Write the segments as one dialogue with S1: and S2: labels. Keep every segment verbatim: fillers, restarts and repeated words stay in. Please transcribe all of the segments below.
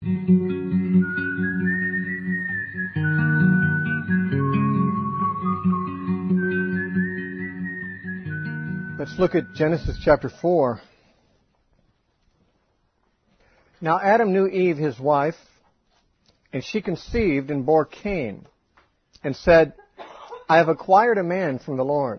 S1: Let's look at Genesis chapter four. Now Adam knew Eve, his wife, and she conceived and bore Cain, and said, I have acquired a man from the Lord.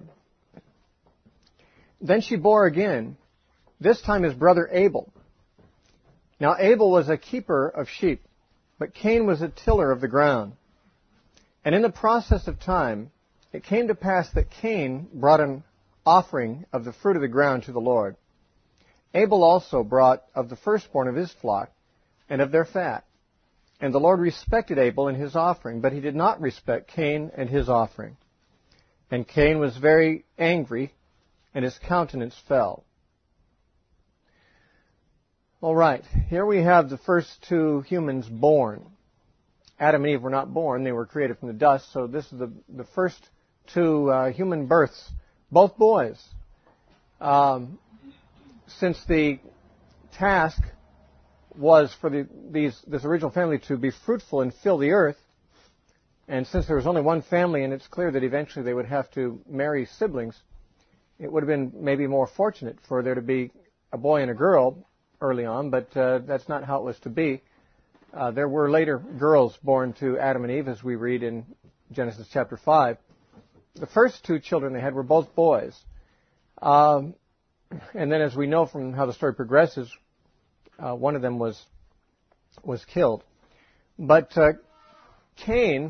S1: Then she bore again, this time his brother Abel. Now Abel was a keeper of sheep, but Cain was a tiller of the ground. And in the process of time, it came to pass that Cain brought an offering of the fruit of the ground to the Lord. Abel also brought of the firstborn of his flock and of their fat. And the Lord respected Abel and his offering, but he did not respect Cain and his offering. And Cain was very angry, and his countenance fell. All right, here we have the first two humans born. Adam and Eve were not born, they were created from the dust, so this is the, the first two uh, human births. Both boys. Um, since the task was for the, these, this original family to be fruitful and fill the earth, and since there was only one family and it's clear that eventually they would have to marry siblings, it would have been maybe more fortunate for there to be a boy and a girl early on, but uh, that's not how it was to be. Uh, there were later girls born to Adam and Eve, as we read in Genesis chapter five. The first two children they had were both boys. Um, and then as we know from how the story progresses, uh, one of them was was killed. But uh, Cain,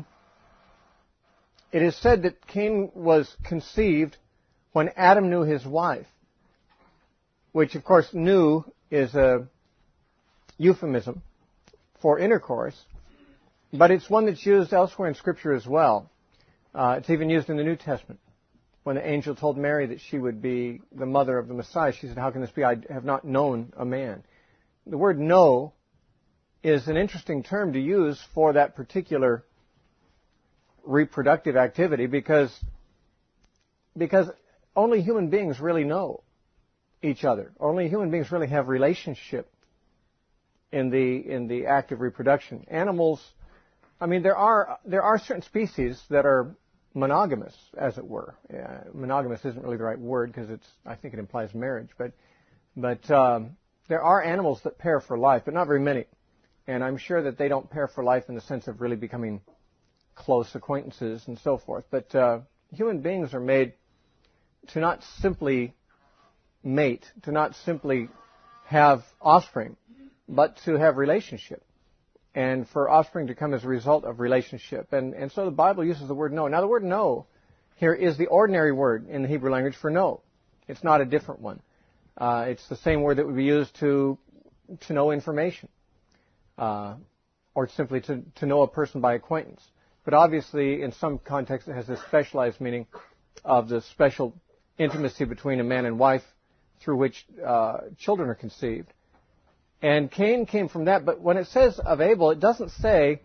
S1: it is said that Cain was conceived when Adam knew his wife, which of course knew is a euphemism for intercourse, but it's one that's used elsewhere in Scripture as well. Uh, it's even used in the New Testament. When the angel told Mary that she would be the mother of the Messiah, she said, how can this be? I have not known a man. The word know is an interesting term to use for that particular reproductive activity because, because only human beings really know each other. Only human beings really have relationship in the, in the act of reproduction. Animals, I mean, there are, there are certain species that are monogamous, as it were. Yeah, monogamous isn't really the right word because it's, I think it implies marriage, but, but um, there are animals that pair for life, but not very many. And I'm sure that they don't pair for life in the sense of really becoming close acquaintances and so forth. But uh, human beings are made to not simply mate, to not simply have offspring, but to have relationship. And for offspring to come as a result of relationship. And, and so the Bible uses the word know. Now the word know here is the ordinary word in the Hebrew language for know. It's not a different one. Uh, it's the same word that would be used to, to know information. Uh, or simply to, to know a person by acquaintance. But obviously in some contexts it has this specialized meaning of the special intimacy between a man and wife through which uh, children are conceived. And Cain came from that, but when it says of Abel, it doesn't say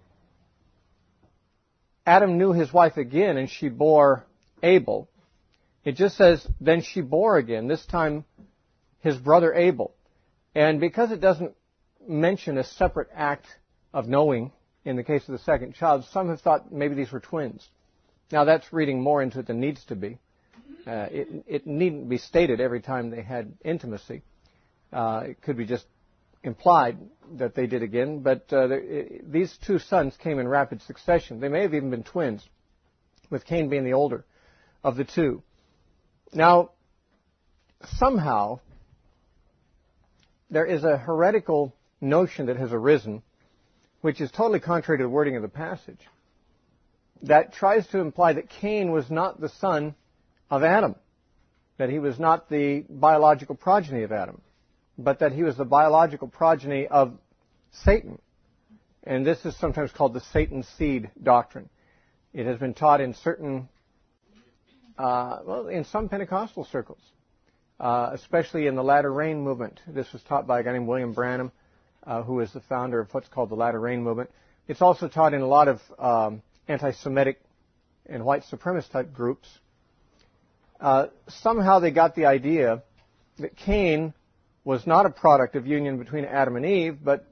S1: Adam knew his wife again and she bore Abel. It just says, then she bore again, this time his brother Abel. And because it doesn't mention a separate act of knowing in the case of the second child, some have thought maybe these were twins. Now that's reading more into it than needs to be. Uh, it, it needn't be stated every time they had intimacy. Uh, it could be just implied that they did again, but uh, it, these two sons came in rapid succession. They may have even been twins, with Cain being the older of the two. Now, somehow, there is a heretical notion that has arisen, which is totally contrary to the wording of the passage, that tries to imply that Cain was not the son of Adam, that he was not the biological progeny of Adam, but that he was the biological progeny of Satan. And this is sometimes called the Satan seed doctrine. It has been taught in certain, uh, well, in some Pentecostal circles, uh, especially in the Latter Rain movement. This was taught by a guy named William Branham, uh, who is the founder of what's called the Latter Rain movement. It's also taught in a lot of um, anti-Semitic and white supremacist type groups. Uh, somehow they got the idea that Cain was not a product of union between Adam and Eve, but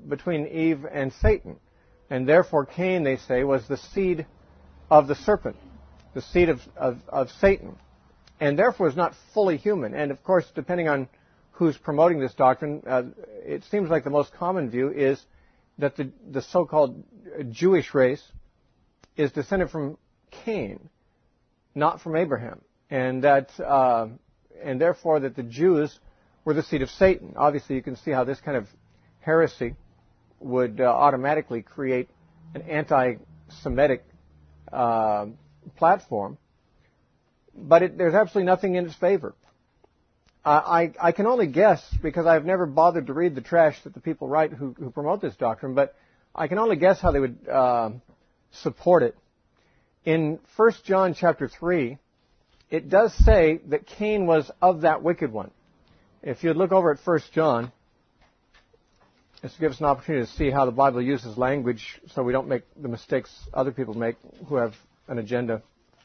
S1: between Eve and Satan. And therefore Cain, they say, was the seed of the serpent, the seed of, of, of Satan, and therefore is not fully human. And of course, depending on who's promoting this doctrine, uh, it seems like the most common view is that the, the so-called Jewish race is descended from Cain, not from Abraham, and that, uh, and therefore that the Jews were the seed of Satan. Obviously, you can see how this kind of heresy would uh, automatically create an anti-Semitic uh, platform, but it, there's absolutely nothing in its favor. Uh, I, I can only guess, because I've never bothered to read the trash that the people write who, who promote this doctrine, but I can only guess how they would uh, support it. In First John chapter three, it does say that Cain was of that wicked one. If you'd look over at First John, this gives us an opportunity to see how the Bible uses language so we don't make the mistakes other people make who have an agenda.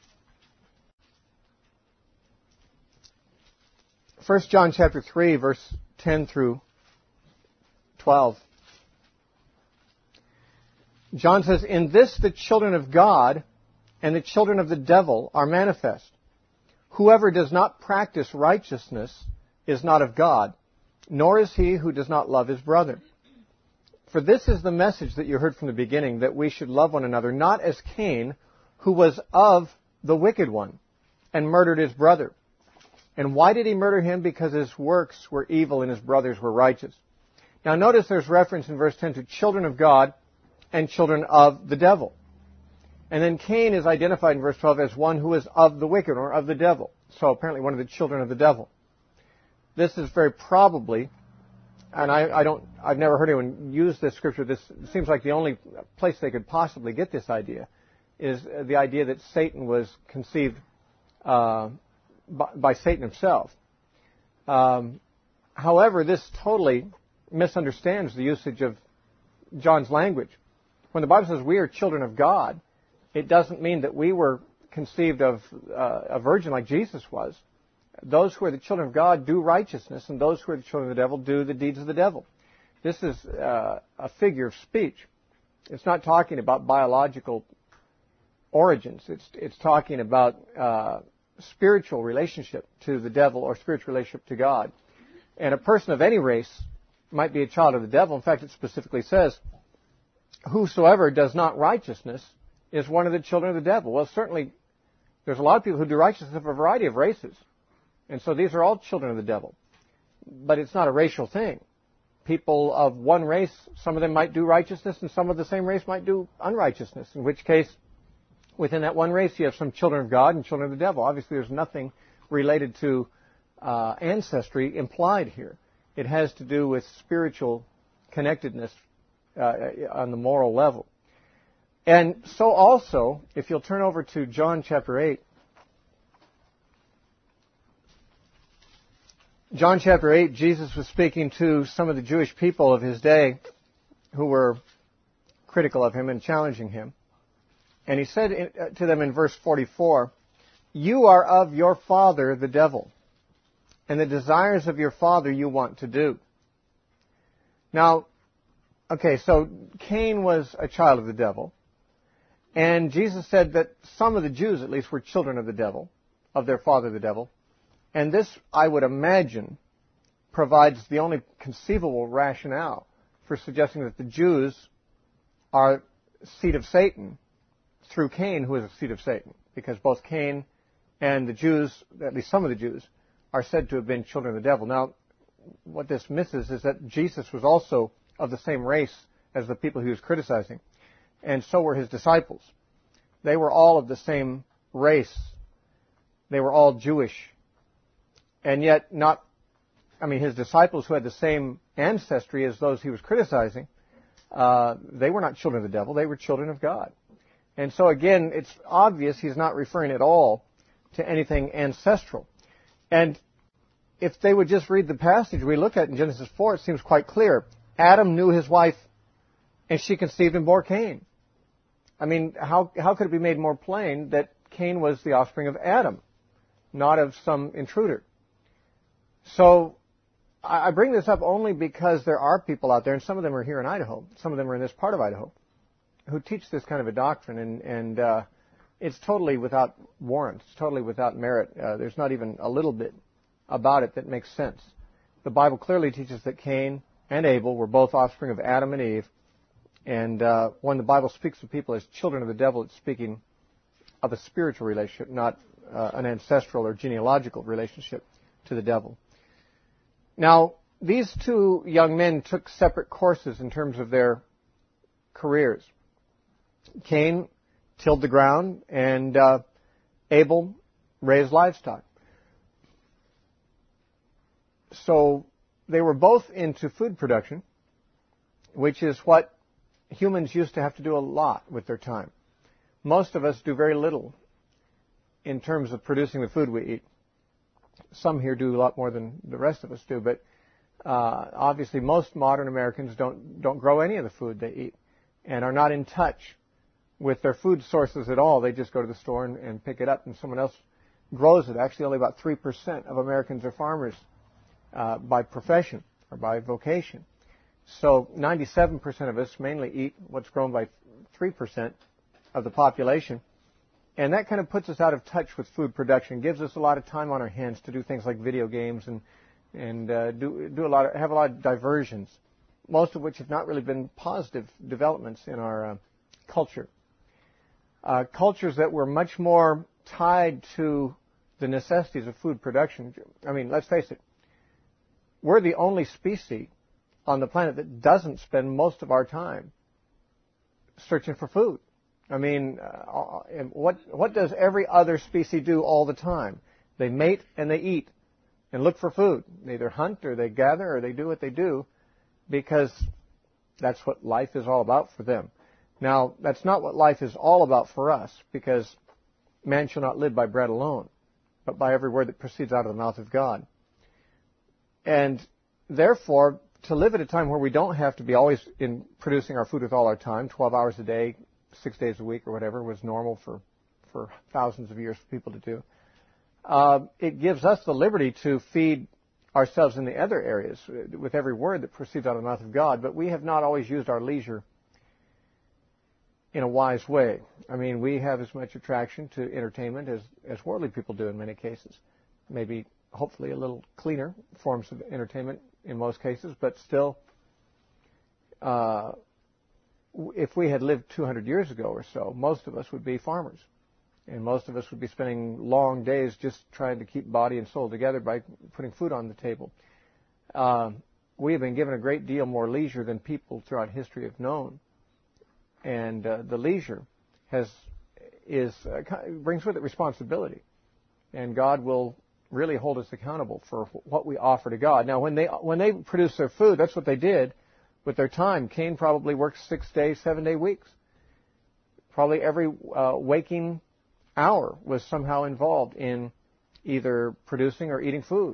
S1: First John chapter three, verse ten through twelve. John says, "In this the children of God and the children of the devil are manifest. Whoever does not practice righteousness is not of God, nor is he who does not love his brother. For this is the message that you heard from the beginning, that we should love one another, not as Cain, who was of the wicked one, and murdered his brother. And why did he murder him? Because his works were evil and his brothers were righteous." Now notice there's reference in verse ten to children of God and children of the devil. And then Cain is identified in verse twelve as one who is of the wicked, or of the devil. So apparently one of the children of the devil. This is very probably, and I, I don't, I've never heard anyone use this scripture. This seems like the only place they could possibly get this idea is the idea that Satan was conceived uh, by, by Satan himself. Um, however, this totally misunderstands the usage of John's language. When the Bible says we are children of God, it doesn't mean that we were conceived of uh, a virgin like Jesus was. Those who are the children of God do righteousness, and those who are the children of the devil do the deeds of the devil. This is uh, a figure of speech. It's not talking about biological origins. It's it's talking about uh, spiritual relationship to the devil or spiritual relationship to God. And a person of any race might be a child of the devil. In fact, it specifically says, "Whosoever does not righteousness is one of the children of the devil." Well, certainly there's a lot of people who do righteousness of a variety of races. And so these are all children of the devil. But it's not a racial thing. People of one race, some of them might do righteousness, and some of the same race might do unrighteousness, in which case, within that one race, you have some children of God and children of the devil. Obviously, there's nothing related to uh, ancestry implied here. It has to do with spiritual connectedness uh, on the moral level. And so also, if you'll turn over to John chapter eight, John chapter eight, Jesus was speaking to some of the Jewish people of his day who were critical of him and challenging him. And he said to them in verse forty-four, "You are of your father the devil, and the desires of your father you want to do." Now, okay, so Cain was a child of the devil. And Jesus said that some of the Jews, at least, were children of the devil, of their father the devil. And this, I would imagine, provides the only conceivable rationale for suggesting that the Jews are seed of Satan through Cain, who is a seed of Satan. Because both Cain and the Jews, at least some of the Jews, are said to have been children of the devil. Now, what this misses is that Jesus was also of the same race as the people he was criticizing. And so were his disciples. They were all of the same race. They were all Jewish. And yet not, I mean, his disciples who had the same ancestry as those he was criticizing, uh, they were not children of the devil. They were children of God. And so again, it's obvious he's not referring at all to anything ancestral. And if they would just read the passage we look at in Genesis four, it seems quite clear. Adam knew his wife, and she conceived and bore Cain. I mean, how how could it be made more plain that Cain was the offspring of Adam, not of some intruder? So I bring this up only because there are people out there, and some of them are here in Idaho, some of them are in this part of Idaho, who teach this kind of a doctrine, and, and uh, it's totally without warrant. It's totally without merit. Uh, there's not even a little bit about it that makes sense. The Bible clearly teaches that Cain and Abel were both offspring of Adam and Eve, and uh, when the Bible speaks of people as children of the devil, it's speaking of a spiritual relationship, not uh, an ancestral or genealogical relationship to the devil. Now, these two young men took separate courses in terms of their careers. Cain tilled the ground, and uh, Abel raised livestock. So they were both into food production, which is what humans used to have to do a lot with their time. Most of us do very little in terms of producing the food we eat. Some here do a lot more than the rest of us do, but uh, obviously most modern Americans don't don't grow any of the food they eat and are not in touch with their food sources at all. They just go to the store and, and pick it up, and someone else grows it. Actually, only about three percent of Americans are farmers uh, by profession or by vocation. So ninety-seven percent of us mainly eat what's grown by three percent of the population. And that kind of puts us out of touch with food production, gives us a lot of time on our hands to do things like video games and and uh, do do a lot of, have a lot of diversions, most of which have not really been positive developments in our uh, culture. Uh, cultures that were much more tied to the necessities of food production. I mean, let's face it, we're the only species on the planet that doesn't spend most of our time searching for food. I mean, uh, what what does every other species do all the time? They mate and they eat and look for food. They either hunt or they gather or they do what they do because that's what life is all about for them. Now, that's not what life is all about for us, because man shall not live by bread alone, but by every word that proceeds out of the mouth of God. And therefore, to live at a time where we don't have to be always in producing our food with all our time, twelve hours a day, six days a week or whatever was normal for, for thousands of years for people to do. Uh, it gives us the liberty to feed ourselves in the other areas with every word that proceeds out of the mouth of God, but we have not always used our leisure in a wise way. I mean, we have as much attraction to entertainment as, as worldly people do in many cases. Maybe, hopefully, a little cleaner forms of entertainment in most cases, but still, uh, if we had lived two hundred years ago or so, most of us would be farmers. And most of us would be spending long days just trying to keep body and soul together by putting food on the table. Uh, we have been given a great deal more leisure than people throughout history have known. And uh, the leisure has is uh, brings with it responsibility. And God will really hold us accountable for what we offer to God. Now, when they when they produce their food, that's what they did with their time. Cain probably worked six days, seven day weeks. Probably every uh, waking hour was somehow involved in either producing or eating food.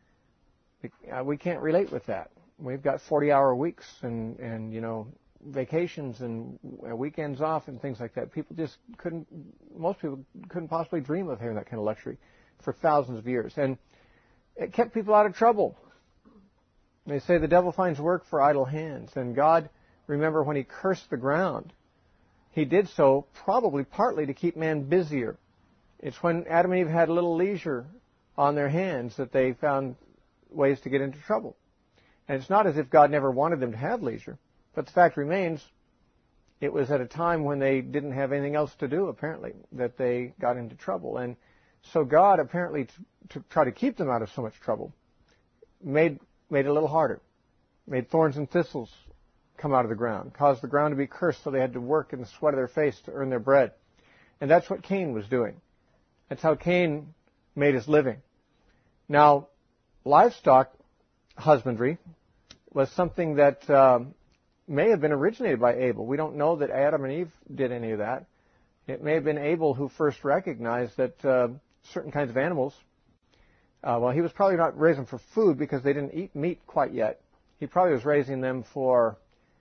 S1: Uh, we can't relate with that. We've got forty hour weeks and, and you know, vacations and weekends off and things like that. People just couldn't, most people couldn't possibly dream of having that kind of luxury for thousands of years. And it kept people out of trouble. They say the devil finds work for idle hands. And God, remember when he cursed the ground, he did so probably partly to keep man busier. It's when Adam and Eve had a little leisure on their hands that they found ways to get into trouble. And it's not as if God never wanted them to have leisure, but the fact remains, it was at a time when they didn't have anything else to do, apparently, that they got into trouble. And so God, apparently, to, to try to keep them out of so much trouble, made made it a little harder, made thorns and thistles come out of the ground, caused the ground to be cursed so they had to work in the sweat of their face to earn their bread. And that's what Cain was doing. That's how Cain made his living. Now, livestock husbandry was something that um, may have been originated by Abel. We don't know that Adam and Eve did any of that. It may have been Abel who first recognized that uh, certain kinds of animals, uh, well, he was probably not raising them for food because they didn't eat meat quite yet. He probably was raising them for,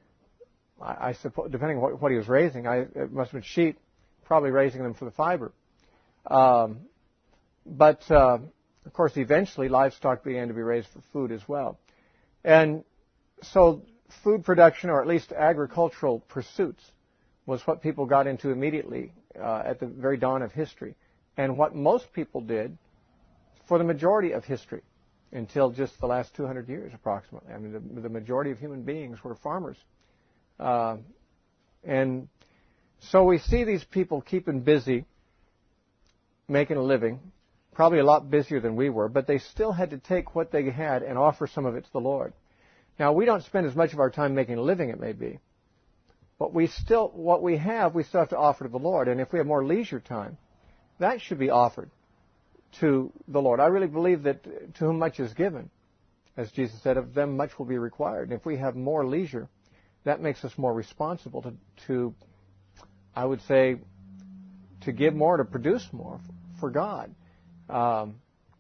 S1: I, I suppose, depending on what, what he was raising, I, it must have been sheep, probably raising them for the fiber. Um, but, uh, of course, eventually livestock began to be raised for food as well. And so food production, or at least agricultural pursuits, was what people got into immediately uh, at the very dawn of history, and what most people did for the majority of history until just the last two hundred years approximately. I mean, the, the majority of human beings were farmers. Uh, and so we see these people keeping busy, making a living, probably a lot busier than we were, but they still had to take what they had and offer some of it to the Lord. Now, we don't spend as much of our time making a living, it may be, but we still, what we have, we still have to offer to the Lord. And if we have more leisure time, that should be offered to the Lord. I really believe that to whom much is given, as Jesus said, of them much will be required. And if we have more leisure, that makes us more responsible to, to I would say, to give more, to produce more for God. Um,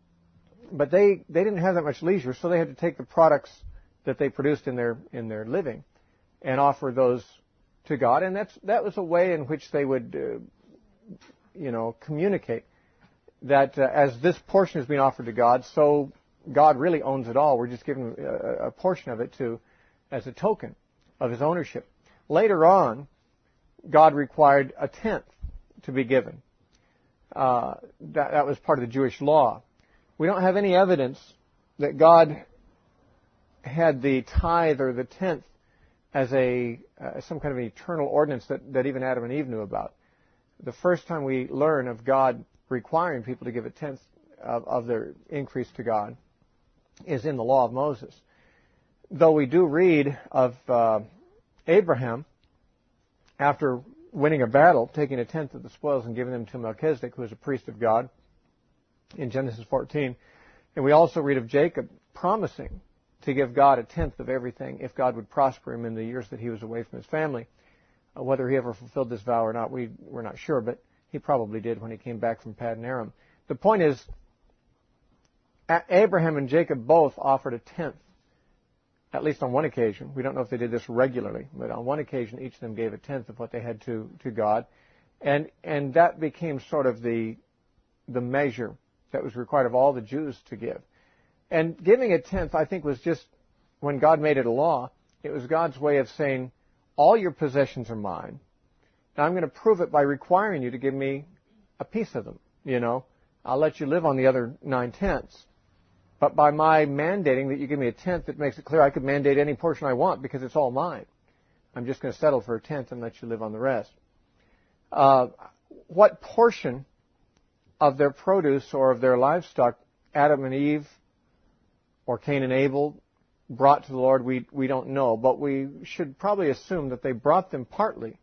S1: but they, they didn't have that much leisure, so they had to take the products that they produced in their in their living and offer those to God. And that's that was a way in which they would, uh, you know, communicate that uh, as this portion is being offered to God, so God really owns it all. We're just giving a, a portion of it to as a token of His ownership. Later on, God required a tenth to be given. Uh, that, that was part of the Jewish law. We don't have any evidence that God had the tithe or the tenth as a uh, some kind of an eternal ordinance that, that even Adam and Eve knew about. The first time we learn of God requiring people to give a tenth of, of their increase to God is in the law of Moses. Though we do read of uh, Abraham, after winning a battle, taking a tenth of the spoils and giving them to Melchizedek, who was a priest of God, in Genesis fourteen. And we also read of Jacob promising to give God a tenth of everything if God would prosper him in the years that he was away from his family. Uh, whether he ever fulfilled this vow or not, we, we're not sure, but he probably did when he came back from Paddan Aram. The point is, Abraham and Jacob both offered a tenth, at least on one occasion. We don't know if they did this regularly, but on one occasion each of them gave a tenth of what they had to, to God. And, and that became sort of the, the measure that was required of all the Jews to give. And giving a tenth, I think, was just, when God made it a law, it was God's way of saying, all your possessions are mine. Now I'm going to prove it by requiring you to give me a piece of them. You know, I'll let you live on the other nine tenths. But by my mandating that you give me a tenth, it makes it clear I could mandate any portion I want because it's all mine. I'm just going to settle for a tenth and let you live on the rest. Uh, what portion of their produce or of their livestock Adam and Eve or Cain and Abel brought to the Lord, we, we don't know. But we should probably assume that they brought them partly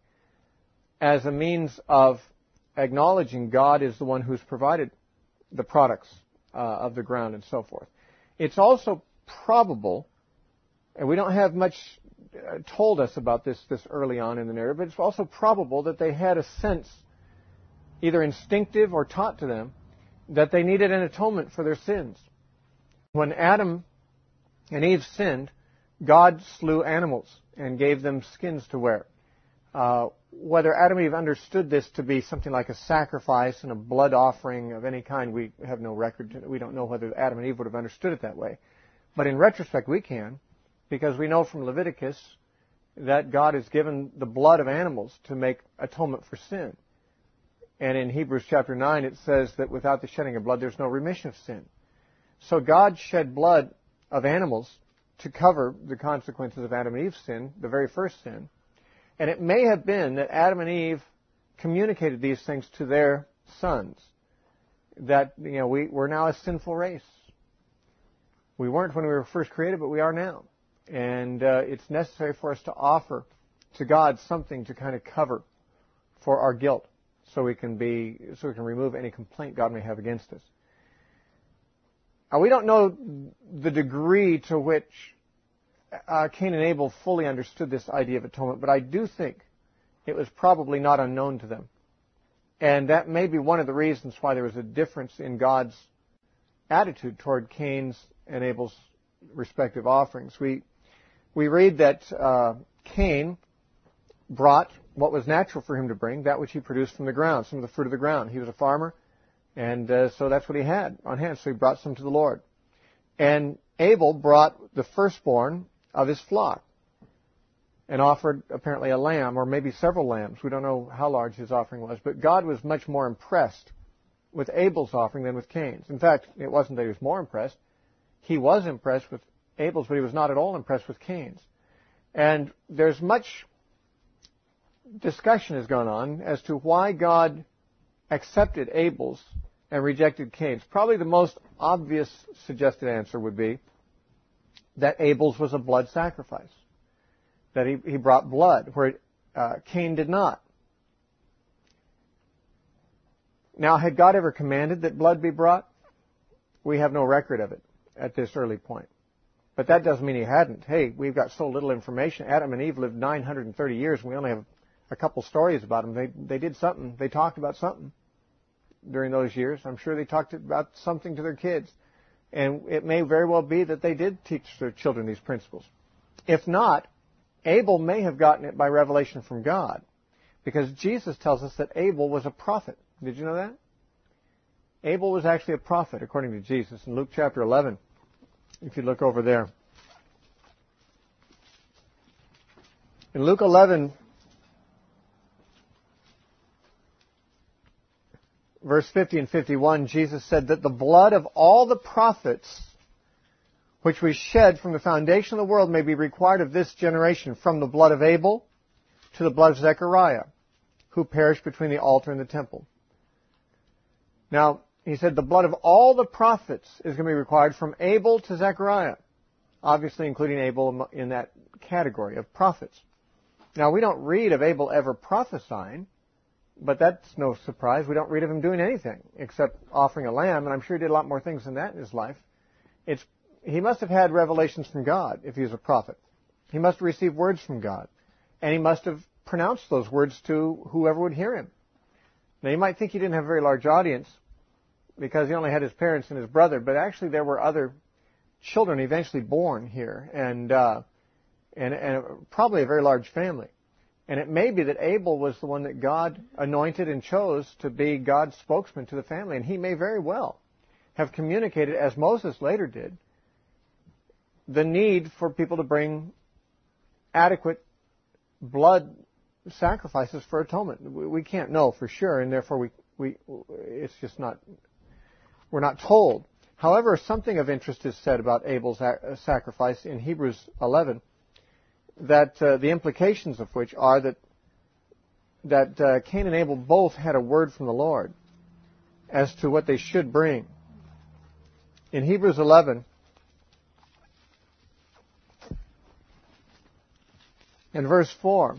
S1: as a means of acknowledging God is the one who's provided the products uh, of the ground and so forth. It's also probable, and we don't have much uh, told us about this this early on in the narrative, but it's also probable that they had a sense, either instinctive or taught to them, that they needed an atonement for their sins. When Adam and Eve sinned, God slew animals and gave them skins to wear. Uh, whether Adam and Eve understood this to be something like a sacrifice and a blood offering of any kind, we have no record. We don't know whether Adam and Eve would have understood it that way. But in retrospect, we can, because we know from Leviticus that God has given the blood of animals to make atonement for sin. And in Hebrews chapter nine, it says that without the shedding of blood, there's no remission of sin. So God shed blood of animals to cover the consequences of Adam and Eve's sin, the very first sin. And it may have been that Adam and Eve communicated these things to their sons, that, you know, we, we're now a sinful race. We weren't when we were first created, but we are now. And uh, it's necessary for us to offer to God something to kind of cover for our guilt, so we can be, so we can remove any complaint God may have against us. Now, we don't know the degree to which uh, Cain and Abel fully understood this idea of atonement, but I do think it was probably not unknown to them. And that may be one of the reasons why there was a difference in God's attitude toward Cain's and Abel's respective offerings. We we read that uh, Cain brought what was natural for him to bring, that which he produced from the ground, some of the fruit of the ground. He was a farmer, and uh, so that's what he had on hand, so he brought some to the Lord. And Abel brought the firstborn of his flock and offered apparently a lamb or maybe several lambs. We don't know how large his offering was, but God was much more impressed with Abel's offering than with Cain's. In fact, it wasn't that he was more impressed. He was impressed with Abel's, but he was not at all impressed with Cain's. And there's much discussion has gone on as to why God accepted Abel's and rejected Cain's. Probably the most obvious suggested answer would be that Abel's was a blood sacrifice, that he, he brought blood, where uh, Cain did not. Now, had God ever commanded that blood be brought? We have no record of it at this early point. But that doesn't mean he hadn't. Hey, we've got so little information. Adam and Eve lived nine hundred thirty years, and we only have a couple stories about them. They, they did something. They talked about something during those years. I'm sure they talked about something to their kids. And it may very well be that they did teach their children these principles. If not, Abel may have gotten it by revelation from God, because Jesus tells us that Abel was a prophet. Did you know that? Abel was actually a prophet, according to Jesus, in Luke chapter eleven, if you look over there. In Luke eleven, verse fifty and fifty-one, Jesus said that the blood of all the prophets which we shed from the foundation of the world may be required of this generation, from the blood of Abel to the blood of Zechariah, who perished between the altar and the temple. Now, he said the blood of all the prophets is going to be required from Abel to Zechariah, obviously including Abel in that category of prophets. Now, we don't read of Abel ever prophesying, but that's no surprise. We don't read of him doing anything except offering a lamb, and I'm sure he did a lot more things than that in his life. It's, he must have had revelations from God if he was a prophet. He must have received words from God, and he must have pronounced those words to whoever would hear him. Now, you might think he didn't have a very large audience because he only had his parents and his brother, but actually there were other children eventually born here, and uh, and, and probably a very large family. And it may be that Abel was the one that God anointed and chose to be God's spokesman to the family, and he may very well have communicated, as Moses later did, the need for people to bring adequate blood sacrifices for atonement. We can't know for sure, and therefore we, we it's just not, we're not told. However, something of interest is said about Abel's sacrifice in Hebrews eleven, that uh, the implications of which are that that uh, Cain and Abel both had a word from the Lord as to what they should bring. In Hebrews eleven, in verse four,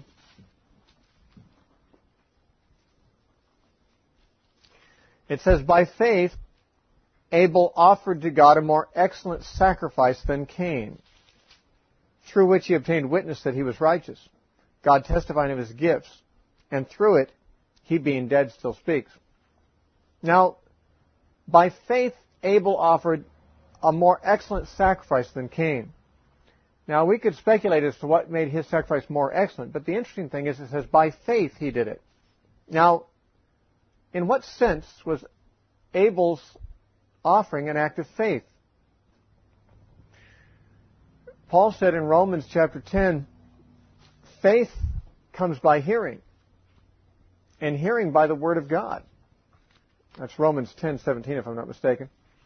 S1: it says, "By faith Abel offered to God a more excellent sacrifice than Cain, through which he obtained witness that he was righteous, God testifying of his gifts, and through it, he being dead still speaks." Now, by faith, Abel offered a more excellent sacrifice than Cain. Now, we could speculate as to what made his sacrifice more excellent, but the interesting thing is it says, by faith he did it. Now, in what sense was Abel's offering an act of faith? Paul said in Romans chapter ten, faith comes by hearing, and hearing by the word of God. That's Romans ten seventeen, if I'm not mistaken.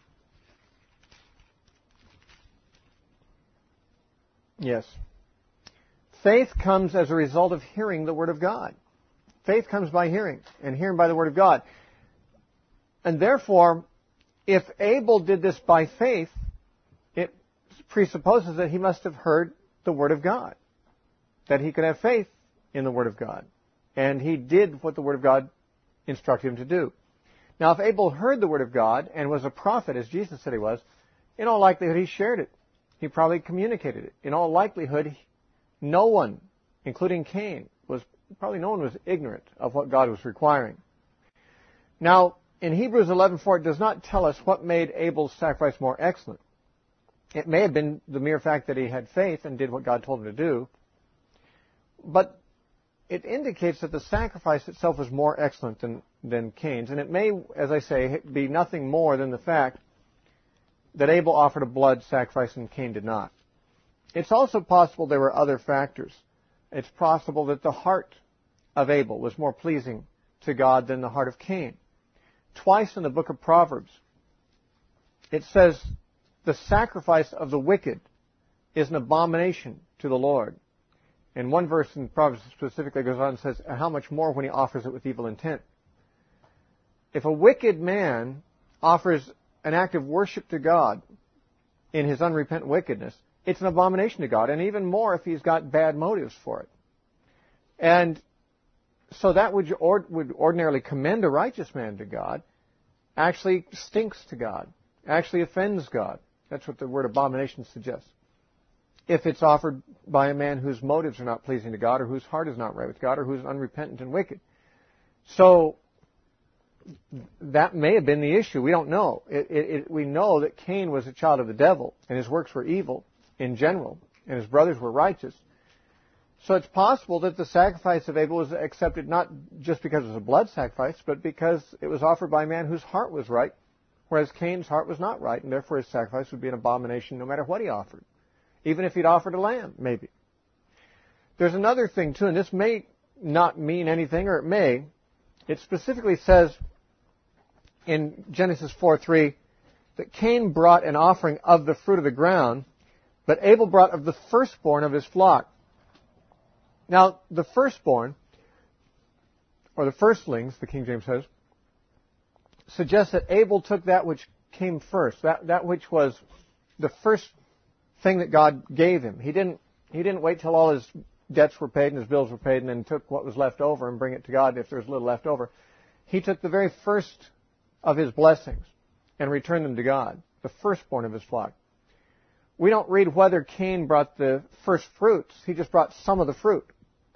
S1: Yes. Faith comes as a result of hearing the word of God. Faith comes by hearing, and hearing by the word of God. And therefore, if Abel did this by faith, it presupposes that he must have heard the word of God, that he could have faith in the word of God. And he did what the word of God instructed him to do. Now, if Abel heard the word of God and was a prophet, as Jesus said he was, in all likelihood he shared it. He probably communicated it. In all likelihood, no one, including Cain, was probably no one was ignorant of what God was requiring. Now, in Hebrews eleven four, it does not tell us what made Abel's sacrifice more excellent. It may have been the mere fact that he had faith and did what God told him to do, but it indicates that the sacrifice itself was more excellent than, than Cain's. And it may, as I say, be nothing more than the fact that Abel offered a blood sacrifice and Cain did not. It's also possible there were other factors. It's possible that the heart of Abel was more pleasing to God than the heart of Cain. Twice in the book of Proverbs, it says, the sacrifice of the wicked is an abomination to the Lord. And one verse in Proverbs specifically goes on and says, how much more when he offers it with evil intent. If a wicked man offers an act of worship to God in his unrepentant wickedness, it's an abomination to God, and even more if he's got bad motives for it. And so that which would ordinarily commend a righteous man to God actually stinks to God, actually offends God. That's what the word abomination suggests. If it's offered by a man whose motives are not pleasing to God, or whose heart is not right with God, or who's unrepentant and wicked. So that may have been the issue. We don't know. It, it, it, we know that Cain was a child of the devil, and his works were evil in general, and his brothers were righteous. So it's possible that the sacrifice of Abel was accepted not just because it was a blood sacrifice, but because it was offered by a man whose heart was right, whereas Cain's heart was not right, and therefore his sacrifice would be an abomination no matter what he offered, even if he'd offered a lamb, maybe. There's another thing, too, and this may not mean anything, or it may. It specifically says in Genesis four three that Cain brought an offering of the fruit of the ground, but Abel brought of the firstborn of his flock. Now, the firstborn, or the firstlings, the King James says, suggests that Abel took that which came first, that, that which was the first thing that God gave him. He didn't, he didn't wait till all his debts were paid and his bills were paid and then took what was left over and bring it to God if there was a little left over. He took the very first of his blessings and returned them to God, the firstborn of his flock. We don't read whether Cain brought the first fruits. He just brought some of the fruit.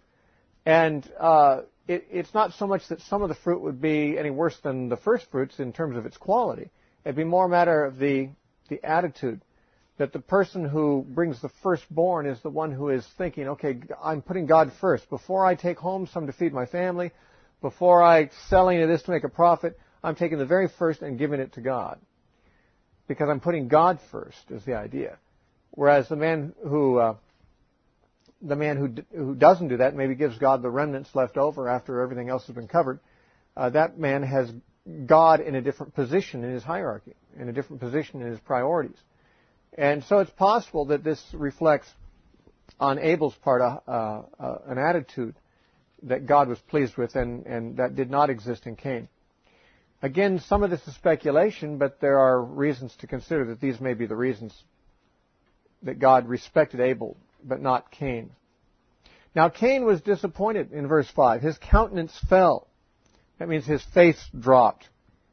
S1: And uh, it, it's not so much that some of the fruit would be any worse than the first fruits in terms of its quality. It'd be more a matter of the, the attitude, that the person who brings the firstborn is the one who is thinking, okay, I'm putting God first. Before I take home some to feed my family, before I sell any of this to make a profit, I'm taking the very first and giving it to God. Because I'm putting God first is the idea. Whereas the man who uh, the man who d- who doesn't do that, maybe gives God the remnants left over after everything else has been covered, uh, that man has God in a different position in his hierarchy, in a different position in his priorities. And so it's possible that this reflects on Abel's part uh, uh, uh, an attitude that God was pleased with and, and that did not exist in Cain. Again, some of this is speculation, but there are reasons to consider that these may be the reasons that God respected Abel, but not Cain. Now, Cain was disappointed in verse five. His countenance fell. That means his face dropped.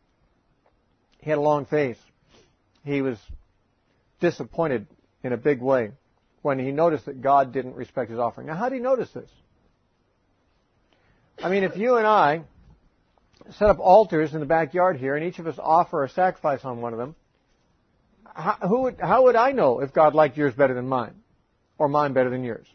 S1: He had a long face. He was disappointed in a big way when he noticed that God didn't respect his offering. Now, how did he notice this? I mean, if you and I set up altars in the backyard here and each of us offer a sacrifice on one of them, how, who would, how would I know if God liked yours better than mine or mine better than yours?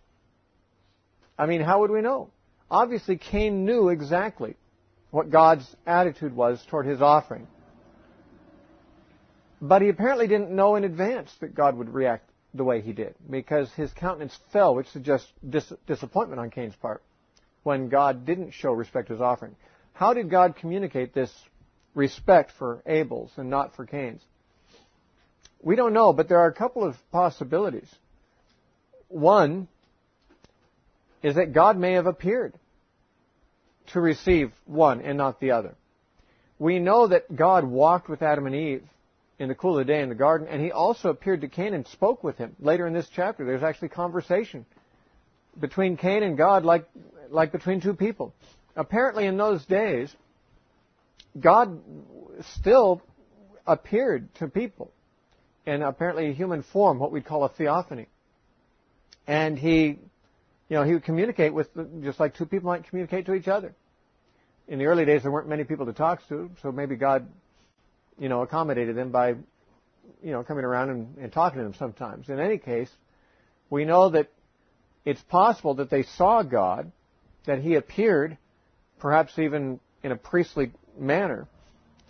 S1: I mean, how would we know? Obviously, Cain knew exactly what God's attitude was toward his offering. But he apparently didn't know in advance that God would react the way he did, because his countenance fell, which suggests dis- disappointment on Cain's part when God didn't show respect to his offering. How did God communicate this respect for Abel's and not for Cain's? We don't know, but there are a couple of possibilities. One is that God may have appeared to receive one and not the other. We know that God walked with Adam and Eve in the cool of the day in the garden, and he also appeared to Cain and spoke with him. Later in this chapter, there's actually conversation between Cain and God like, like between two people. Apparently in those days, God still appeared to people in apparently a human form, what we'd call a theophany. And he, you know, he would communicate with, the, just like two people might communicate to each other. In the early days, there weren't many people to talk to, so maybe God, you know, accommodated them by, you know, coming around and, and talking to them sometimes. In any case, we know that it's possible that they saw God, that he appeared, perhaps even in a priestly manner,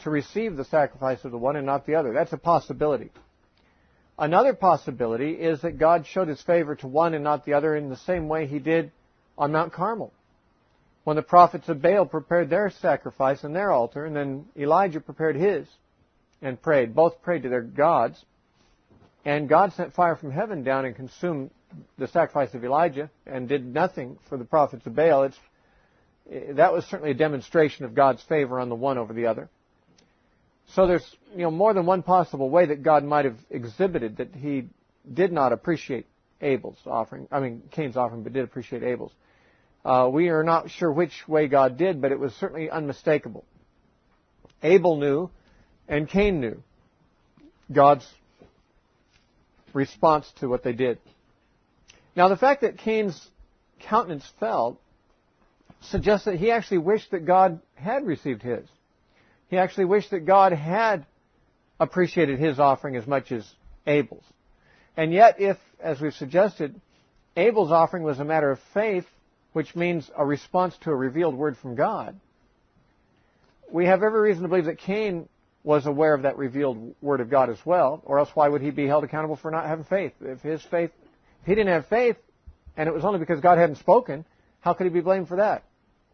S1: to receive the sacrifice of the one and not the other. That's a possibility. Another possibility is that God showed his favor to one and not the other in the same way he did on Mount Carmel, when the prophets of Baal prepared their sacrifice and their altar, and then Elijah prepared his and prayed. Both prayed to their gods, and God sent fire from heaven down and consumed the sacrifice of Elijah and did nothing for the prophets of Baal. It's, that was certainly a demonstration of God's favor on the one over the other. So there's, you know, more than one possible way that God might have exhibited that he did not appreciate Abel's offering, I mean Cain's offering, but did appreciate Abel's. Uh, we are not sure which way God did, but it was certainly unmistakable. Abel knew, and Cain knew God's response to what they did. Now, the fact that Cain's countenance fell suggests that he actually wished that God had received his. He actually wished that God had appreciated his offering as much as Abel's. And yet, if, as we've suggested, Abel's offering was a matter of faith, which means a response to a revealed word from God, we have every reason to believe that Cain was aware of that revealed word of God as well, or else why would he be held accountable for not having faith? If his faith, if he didn't have faith, and it was only because God hadn't spoken, how could he be blamed for that?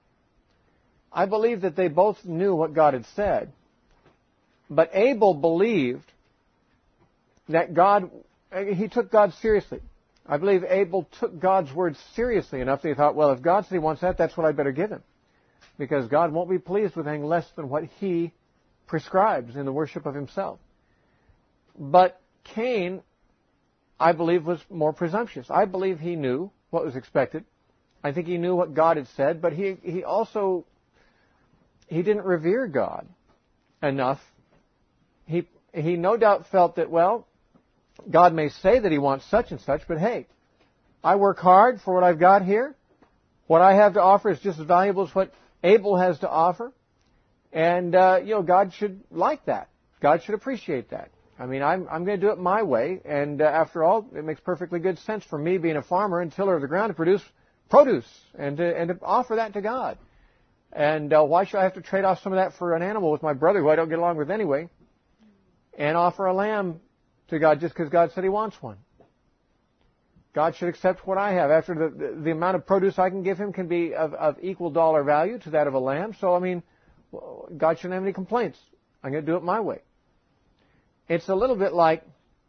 S1: I believe that they both knew what God had said, but Abel believed that God, he took God seriously. I believe Abel took God's word seriously enough that he thought, well, if God said he wants that, that's what I better give him. Because God won't be pleased with anything less than what he prescribes in the worship of himself. But Cain, I believe, was more presumptuous. I believe he knew what was expected. I think he knew what God had said, but he, he also, he didn't revere God enough. He, he no doubt felt that, well, God may say that he wants such and such, but hey, I work hard for what I've got here. What I have to offer is just as valuable as what Abel has to offer. And, uh, you know, God should like that. God should appreciate that. I mean, I'm, I'm going to do it my way. And uh, after all, it makes perfectly good sense for me being a farmer and tiller of the ground to produce produce and to, and to offer that to God. And uh, why should I have to trade off some of that for an animal with my brother who I don't get along with anyway and offer a lamb to God just because God said he wants one? God should accept what I have. After the, the, the amount of produce I can give him can be of, of equal dollar value to that of a lamb. So, I mean, God shouldn't have any complaints. I'm going to do it my way. It's a little bit like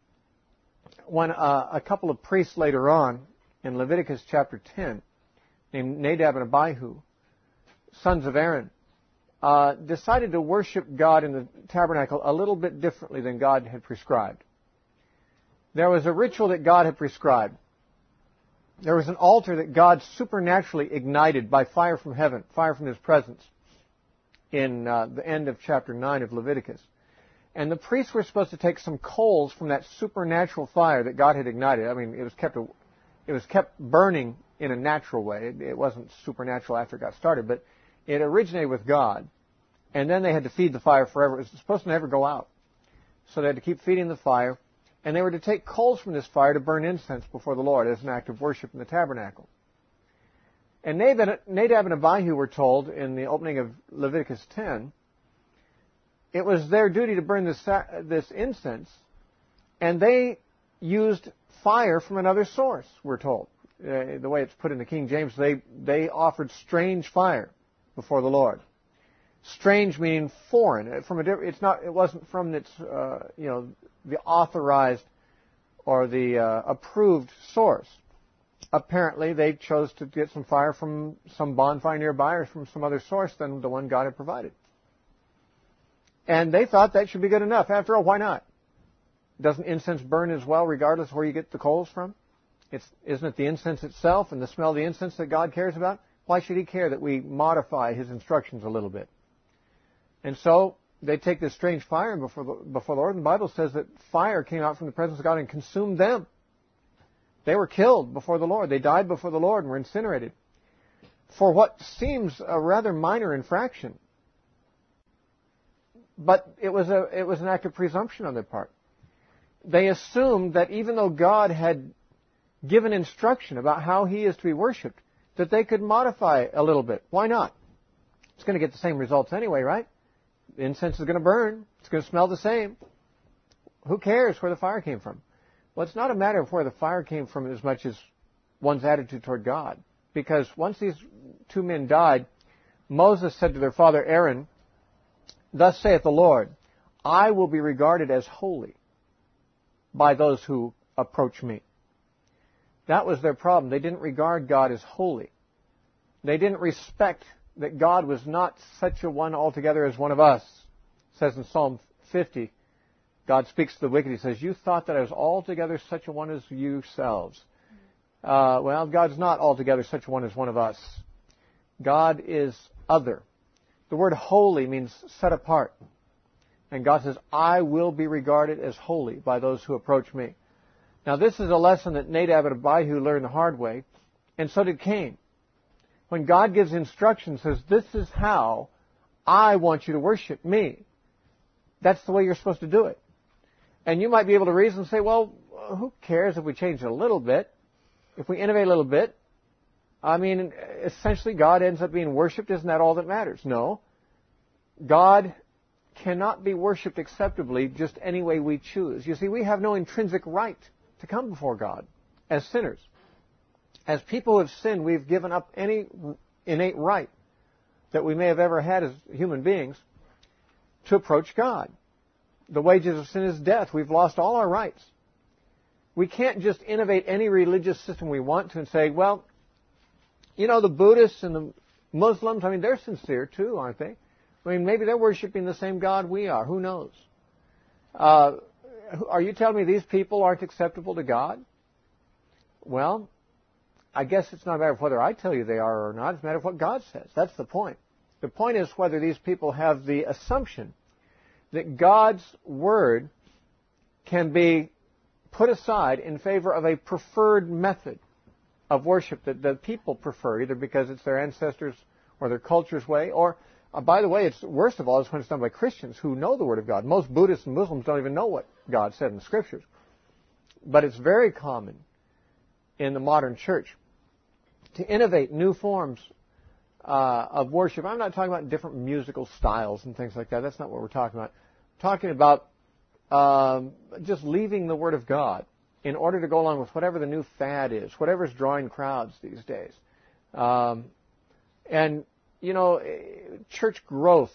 S1: when uh, a couple of priests later on in Leviticus chapter ten, named Nadab and Abihu, sons of Aaron, uh, decided to worship God in the tabernacle a little bit differently than God had prescribed. There was a ritual that God had prescribed. There was an altar that God supernaturally ignited by fire from heaven, fire from his presence, in uh, the end of chapter nine of Leviticus. And the priests were supposed to take some coals from that supernatural fire that God had ignited. I mean, it was kept, it was kept burning in a natural way. It, it wasn't supernatural after it got started, but it originated with God. And then they had to feed the fire forever. It was supposed to never go out. So they had to keep feeding the fire. And they were to take coals from this fire to burn incense before the Lord as an act of worship in the tabernacle. And Nadab and Abihu were told in the opening of Leviticus ten, it was their duty to burn this, this incense, and they used fire from another source, we're told. Uh, the way it's put in the King James, they, they offered strange fire before the Lord. Strange meaning foreign. From a, it's not, it wasn't from its, uh, you know, the authorized or the uh, approved source. Apparently, they chose to get some fire from some bonfire nearby or from some other source than the one God had provided. And they thought that should be good enough. After all, why not? Doesn't incense burn as well regardless of where you get the coals from? It's, isn't it the incense itself and the smell of the incense that God cares about? Why should he care that we modify his instructions a little bit? And so they take this strange fire before the, before the Lord, and the Bible says that fire came out from the presence of God and consumed them. They were killed before the Lord. They died before the Lord and were incinerated for what seems a rather minor infraction. But it was a it was an act of presumption on their part. They assumed that even though God had given instruction about how he is to be worshipped, that they could modify a little bit. Why not? It's going to get the same results anyway, right? incense is going to burn. It's going to smell the same. Who cares where the fire came from? Well, it's not a matter of where the fire came from as much as one's attitude toward God. Because once these two men died, Moses said to their father Aaron, "Thus saith the Lord, I will be regarded as holy by those who approach me." That was their problem. They didn't regard God as holy. They didn't respect that God was not such a one altogether as one of us. It says in Psalm fifty, God speaks to the wicked. He says, "You thought that I was altogether such a one as yourselves." Uh, well, God's not altogether such a one as one of us. God is other. The word holy means set apart. And God says, "I will be regarded as holy by those who approach me." Now, this is a lesson that Nadab and Abihu learned the hard way, and so did Cain. When God gives instructions, says, "This is how I want you to worship me," that's the way you're supposed to do it. And you might be able to reason and say, "Well, who cares if we change it a little bit? If we innovate a little bit?" I mean, essentially, God ends up being worshipped. Isn't that all that matters? No. God cannot be worshipped acceptably just any way we choose. You see, we have no intrinsic right to come before God as sinners. As people who have sinned, we've given up any innate right that we may have ever had as human beings to approach God. The wages of sin is death. We've lost all our rights. We can't just innovate any religious system we want to and say, well, you know, the Buddhists and the Muslims, I mean, they're sincere too, aren't they? I mean, maybe they're worshiping the same God we are. Who knows? Uh, are you telling me these people aren't acceptable to God? Well, I guess it's not a matter of whether I tell you they are or not. It's a matter of what God says. That's the point. The point is whether these people have the assumption that God's Word can be put aside in favor of a preferred method of worship that the people prefer, either because it's their ancestors or their culture's way, or, uh, by the way, it's worst of all is when it's done by Christians who know the Word of God. Most Buddhists and Muslims don't even know what God said in the Scriptures. But it's very common in the modern church to innovate new forms uh, of worship. I'm not talking about different musical styles and things like that. That's not what we're talking about. I'm talking about um, just leaving the Word of God in order to go along with whatever the new fad is, whatever's drawing crowds these days. Um, and, you know, church growth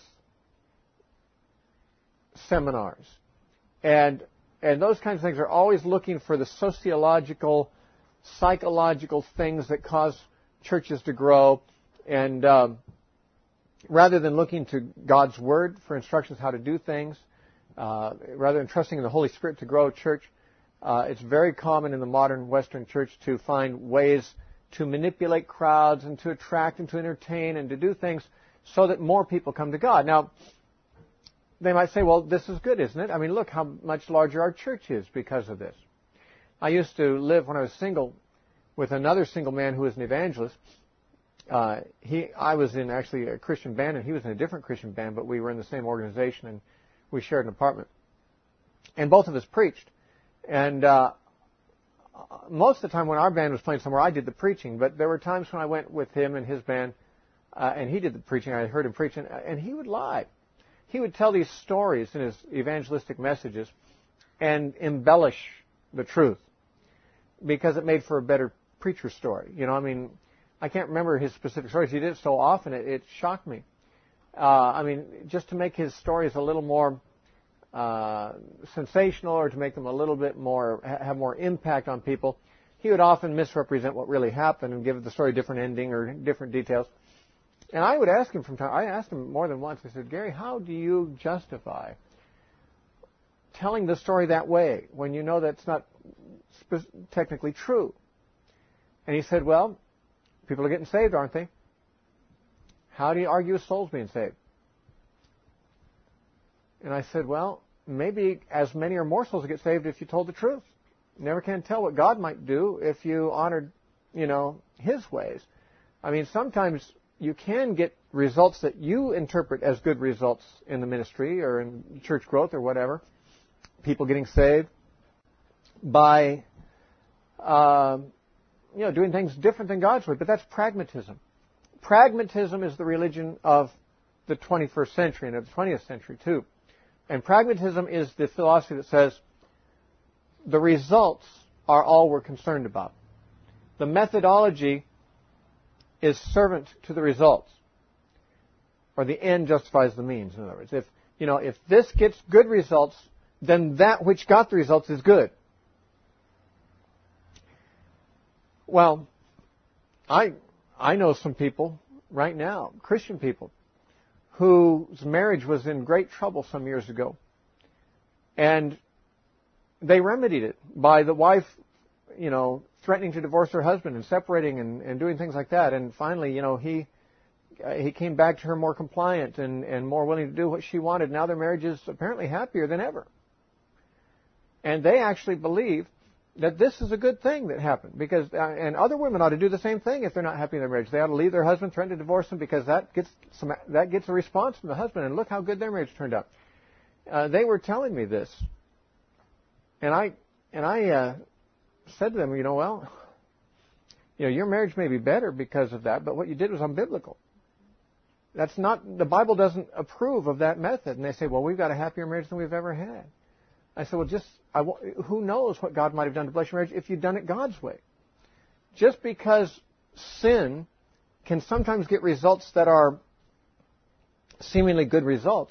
S1: seminars and and those kinds of things are always looking for the sociological, psychological things that cause churches to grow. And um, rather than looking to God's Word for instructions how to do things, uh, rather than trusting in the Holy Spirit to grow a church, uh, it's very common in the modern Western church to find ways to manipulate crowds and to attract and to entertain and to do things so that more people come to God. Now, they might say, well, this is good, isn't it? I mean, look how much larger our church is because of this. I used to live, when I was single, with another single man who was an evangelist. Uh, he, I was in actually a Christian band, and he was in a different Christian band, but we were in the same organization, and we shared an apartment. And both of us preached. And uh, most of the time when our band was playing somewhere, I did the preaching. But there were times when I went with him and his band, uh, and he did the preaching. I heard him preaching, and he would lie. He would tell these stories in his evangelistic messages and embellish the truth because it made for a better preacher story. You know, I mean, I can't remember his specific stories. He did it so often, it, it shocked me. Uh, I mean, just to make his stories a little more uh, sensational or to make them a little bit more, have more impact on people, he would often misrepresent what really happened and give the story a different ending or different details. And I would ask him from time, I asked him more than once, I said, Gary, how do you justify telling the story that way when you know that's not spe- technically true? And he said, well, people are getting saved, aren't they? How do you argue with souls being saved? And I said, well, maybe as many or more souls would get saved if you told the truth. You never can tell what God might do if you honored, you know, His ways. I mean, sometimes you can get results that you interpret as good results in the ministry or in church growth or whatever, people getting saved, by uh, you know, doing things different than God's way. But that's pragmatism. Pragmatism is the religion of the twenty-first century and of the twentieth century too. And pragmatism is the philosophy that says the results are all we're concerned about. The methodology is servant to the results. Or the end justifies the means, in other words. If, you know, if this gets good results, then that which got the results is good. Well, I I know some people right now, Christian people, whose marriage was in great trouble some years ago. And they remedied it by the wife, you know, threatening to divorce her husband and separating and, and doing things like that. And finally, you know, he he came back to her more compliant and, and more willing to do what she wanted. Now their marriage is apparently happier than ever. And they actually believe that this is a good thing that happened, because uh, and other women ought to do the same thing if they're not happy in their marriage. They ought to leave their husband, threaten to divorce them, because that gets some that gets a response from the husband. And look how good their marriage turned out. Uh, they were telling me this, and I and I uh, said to them, you know, well, you know, your marriage may be better because of that, but what you did was unbiblical. That's not, the Bible doesn't approve of that method. And they say, well, we've got a happier marriage than we've ever had. I said, well, just, I, who knows what God might have done to bless your marriage if you'd done it God's way. Just because sin can sometimes get results that are seemingly good results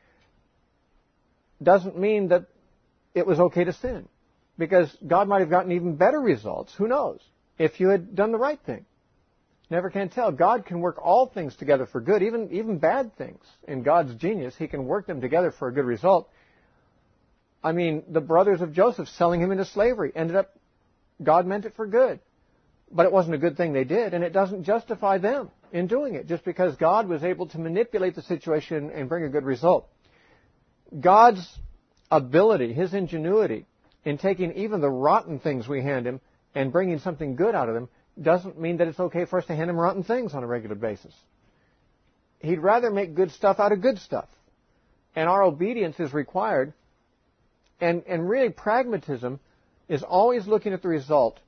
S1: doesn't mean that it was okay to sin. Because God might have gotten even better results, who knows, if you had done the right thing. Never can tell. God can work all things together for good, even, even bad things. In God's genius, He can work them together for a good result. I mean, the brothers of Joseph selling him into slavery ended up, God meant it for good. But it wasn't a good thing they did, and it doesn't justify them in doing it, just because God was able to manipulate the situation and bring a good result. God's ability, His ingenuity in taking even the rotten things we hand Him and bringing something good out of them doesn't mean that it's okay for us to hand Him rotten things on a regular basis. He'd rather make good stuff out of good stuff. And our obedience is required. And, and really, pragmatism is always looking at the result.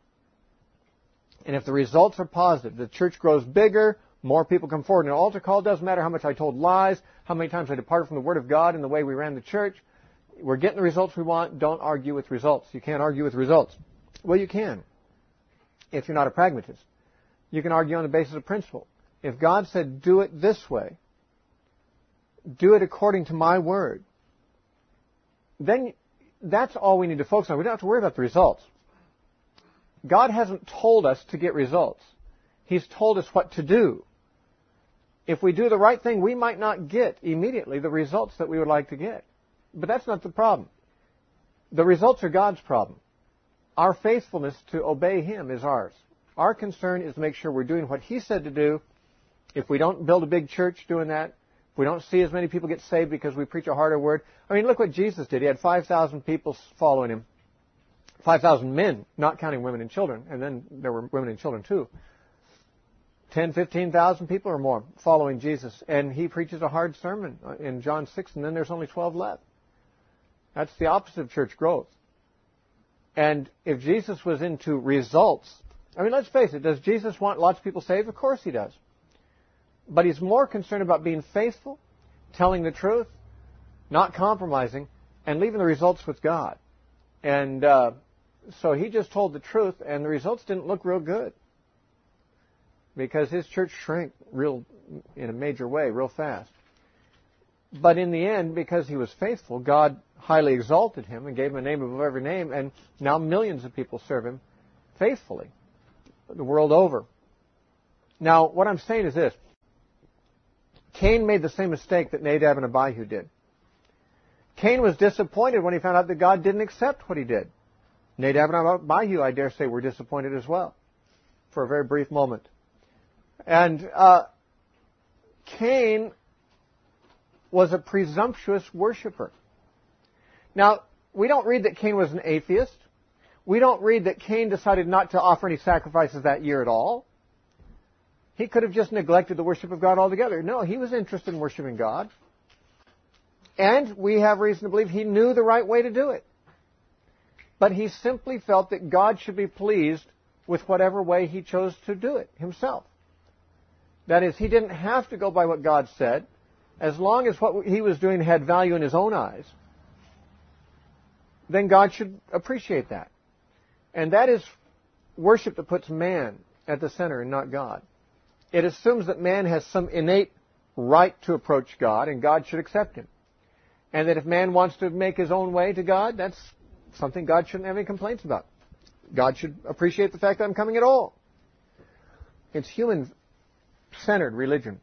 S1: And if the results are positive, the church grows bigger, more people come forward in an altar call. It doesn't matter how much I told lies, how many times I departed from the Word of God in the way we ran the church. We're getting the results we want. Don't argue with results. You can't argue with results. Well, you can, if you're not a pragmatist. You can argue on the basis of principle. If God said, do it this way, do it according to my word, then that's all we need to focus on. We don't have to worry about the results. God hasn't told us to get results. He's told us what to do. If we do the right thing, we might not get immediately the results that we would like to get. But that's not the problem. The results are God's problem. Our faithfulness to obey Him is ours. Our concern is to make sure we're doing what He said to do. If we don't build a big church doing that, if we don't see as many people get saved because we preach a harder word. I mean, look what Jesus did. He had five thousand people following Him. five thousand men, not counting women and children. And then there were women and children too. ten, fifteen thousand people or more following Jesus. And He preaches a hard sermon in John six, and then there's only twelve left. That's the opposite of church growth. And if Jesus was into results, I mean, let's face it, does Jesus want lots of people saved? Of course He does. But He's more concerned about being faithful, telling the truth, not compromising, and leaving the results with God. And uh, so He just told the truth, and the results didn't look real good. Because His church shrank real, in a major way, real fast. But in the end, because He was faithful, God highly exalted Him and gave Him a name above every name, and now millions of people serve Him faithfully the world over. Now, what I'm saying is this. Cain made the same mistake that Nadab and Abihu did. Cain was disappointed when he found out that God didn't accept what he did. Nadab and Abihu, I dare say, were disappointed as well, for a very brief moment. And uh, Cain was a presumptuous worshiper. Now, we don't read that Cain was an atheist. We don't read that Cain decided not to offer any sacrifices that year at all. He could have just neglected the worship of God altogether. No, he was interested in worshiping God. And we have reason to believe he knew the right way to do it. But he simply felt that God should be pleased with whatever way he chose to do it himself. That is, he didn't have to go by what God said. as long as what he was doing had value in his own eyes, then God should appreciate that. And that is worship that puts man at the center and not God. It assumes that man has some innate right to approach God, and God should accept him. And that if man wants to make his own way to God, that's something God shouldn't have any complaints about. God should appreciate the fact that I'm coming at all. It's human-centered religion.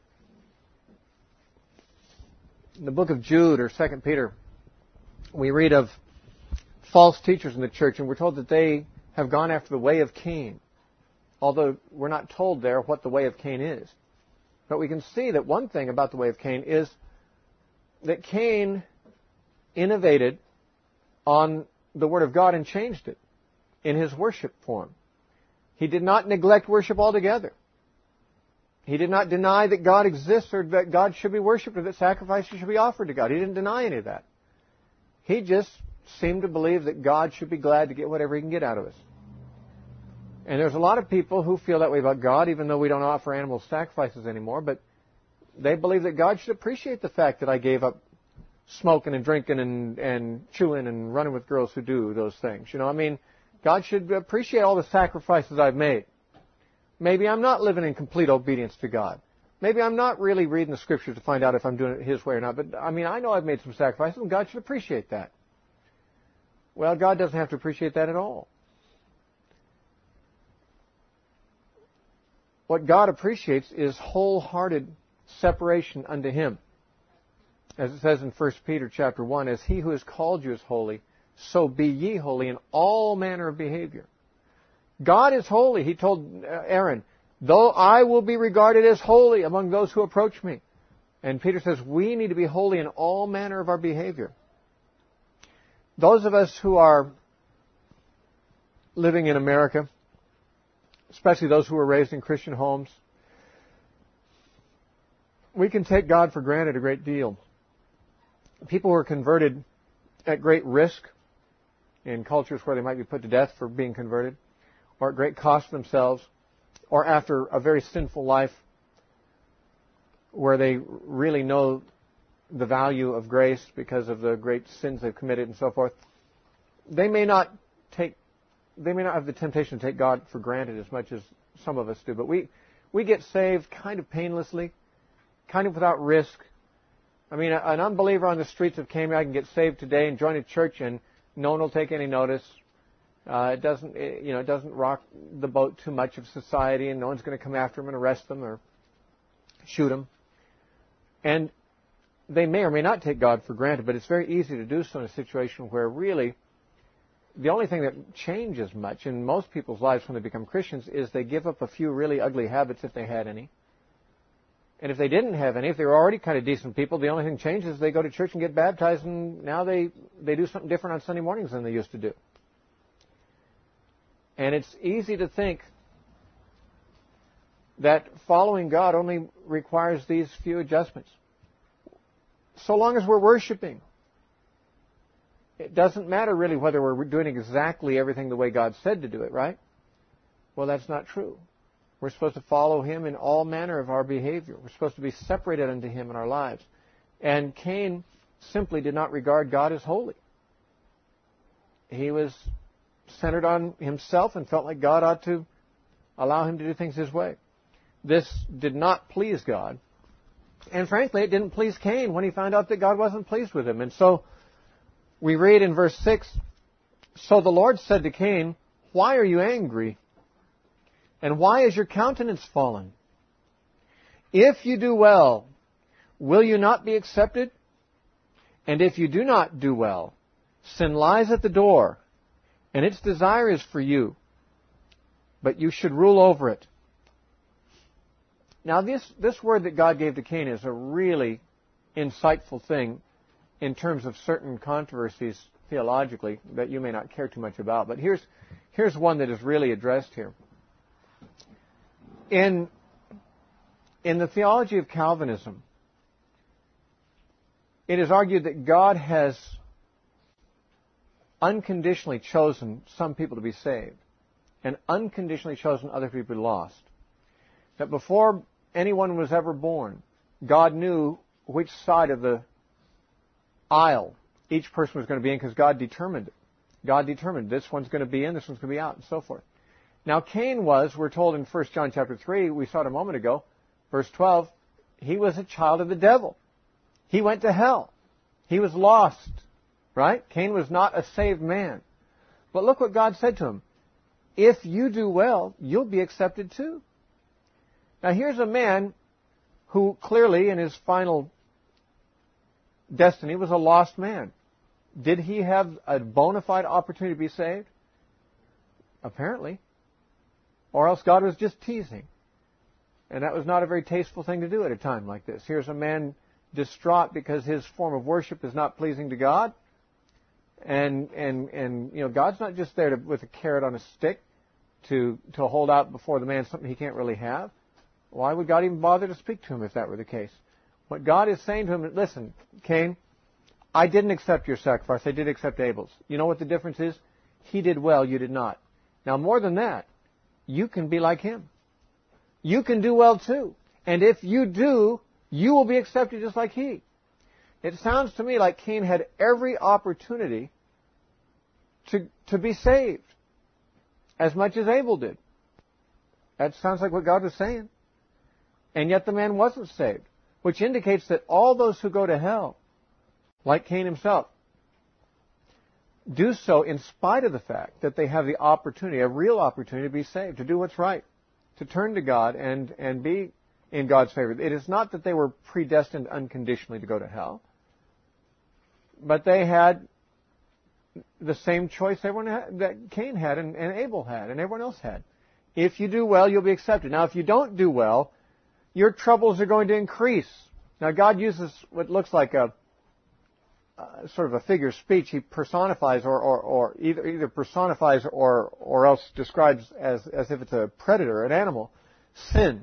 S1: In the book of Jude or Second Peter, we read of false teachers in the church, and we're told that they have gone after the way of Cain, although we're not told there what the way of Cain is. But we can see that one thing about the way of Cain is that Cain innovated on the Word of God and changed it in his worship form. He did not neglect worship altogether. He did not deny that God exists or that God should be worshipped or that sacrifices should be offered to God. He didn't deny any of that. He just seemed to believe that God should be glad to get whatever he can get out of us. And there's a lot of people who feel that way about God, even though we don't offer animal sacrifices anymore, but they believe that God should appreciate the fact that I gave up smoking and drinking and, and chewing and running with girls who do those things. You know, I mean, God should appreciate all the sacrifices I've made. Maybe I'm not living in complete obedience to God. Maybe I'm not really reading the Scriptures to find out if I'm doing it His way or not. But, I mean, I know I've made some sacrifices, and God should appreciate that. Well, God doesn't have to appreciate that at all. What God appreciates is wholehearted separation unto Him. As it says in First Peter chapter one, as He who has called you is holy, so be ye holy in all manner of behavior. God is holy. He told Aaron, though I will be regarded as holy among those who approach me. And Peter says we need to be holy in all manner of our behavior. Those of us who are living in America, especially those who were raised in Christian homes, we can take God for granted a great deal. People who are converted at great risk in cultures where they might be put to death for being converted, or at great cost to themselves, or after a very sinful life where they really know the value of grace because of the great sins they've committed and so forth, they may not take, they may not have the temptation to take God for granted as much as some of us do. But we, we get saved kind of painlessly, kind of without risk. I mean, an unbeliever on the streets of Cambria can get saved today and join a church, and no one will take any notice. Uh, it doesn't, it, you know, it doesn't rock the boat too much of society, and no one's going to come after them and arrest them or shoot them. And they may or may not take God for granted, but it's very easy to do so in a situation where really the only thing that changes much in most people's lives when they become Christians is they give up a few really ugly habits if they had any. And if they didn't have any, if they were already kind of decent people, the only thing that changes is they go to church and get baptized, and now they, they do something different on Sunday mornings than they used to do. And it's easy to think that following God only requires these few adjustments. So long as we're worshiping, it doesn't matter really whether we're doing exactly everything the way God said to do it, right? Well, that's not true. We're supposed to follow Him in all manner of our behavior. We're supposed to be separated unto Him in our lives. And Cain simply did not regard God as holy. He was centered on himself and felt like God ought to allow him to do things his way. This did not please God. And frankly, it didn't please Cain when he found out that God wasn't pleased with him. And so we read in verse six, so the Lord said to Cain, why are you angry? And why is your countenance fallen? If you do well, will you not be accepted? And if you do not do well, sin lies at the door, and its desire is for you, but you should rule over it. Now, this, this word that God gave to Cain is a really insightful thing in terms of certain controversies theologically that you may not care too much about. But here's, here's one that is really addressed here. In, in the theology of Calvinism, it is argued that God has unconditionally chosen some people to be saved and unconditionally chosen other people to be lost. That before anyone was ever born, God knew which side of the aisle each person was going to be in because God determined it. God determined this one's going to be in, this one's going to be out, and so forth. Now Cain was, we're told in First John chapter three, we saw it a moment ago, verse twelve, he was a child of the devil. He went to hell. He was lost, right? Cain was not a saved man. But look what God said to him. If you do well, you'll be accepted too. Now here's a man who clearly in his final destiny was a lost man. Did he have a bona fide opportunity to be saved? Apparently. Or else God was just teasing. And that was not a very tasteful thing to do at a time like this. Here's a man distraught because his form of worship is not pleasing to God. And, and, and you know, God's not just there to, with a carrot on a stick to, to hold out before the man something he can't really have. Why would God even bother to speak to him if that were the case? What God is saying to him, listen, Cain, I didn't accept your sacrifice. I did accept Abel's. You know what the difference is? He did well, you did not. Now more than that, you can be like him. You can do well too. And if you do, you will be accepted just like he. It sounds to me like Cain had every opportunity to, to be saved, as much as Abel did. That sounds like what God was saying. And yet the man wasn't saved, which indicates that all those who go to hell, like Cain himself, do so in spite of the fact that they have the opportunity, a real opportunity to be saved, to do what's right, to turn to God and, and be in God's favor. It is not that they were predestined unconditionally to go to hell, but they had the same choice everyone had, that Cain had and, and Abel had and everyone else had. If you do well, you'll be accepted. Now, if you don't do well, your troubles are going to increase. Now, God uses what looks like a uh, sort of a figure of speech. He personifies or, or, or either, either personifies or, or else describes as, as if it's a predator, an animal, sin.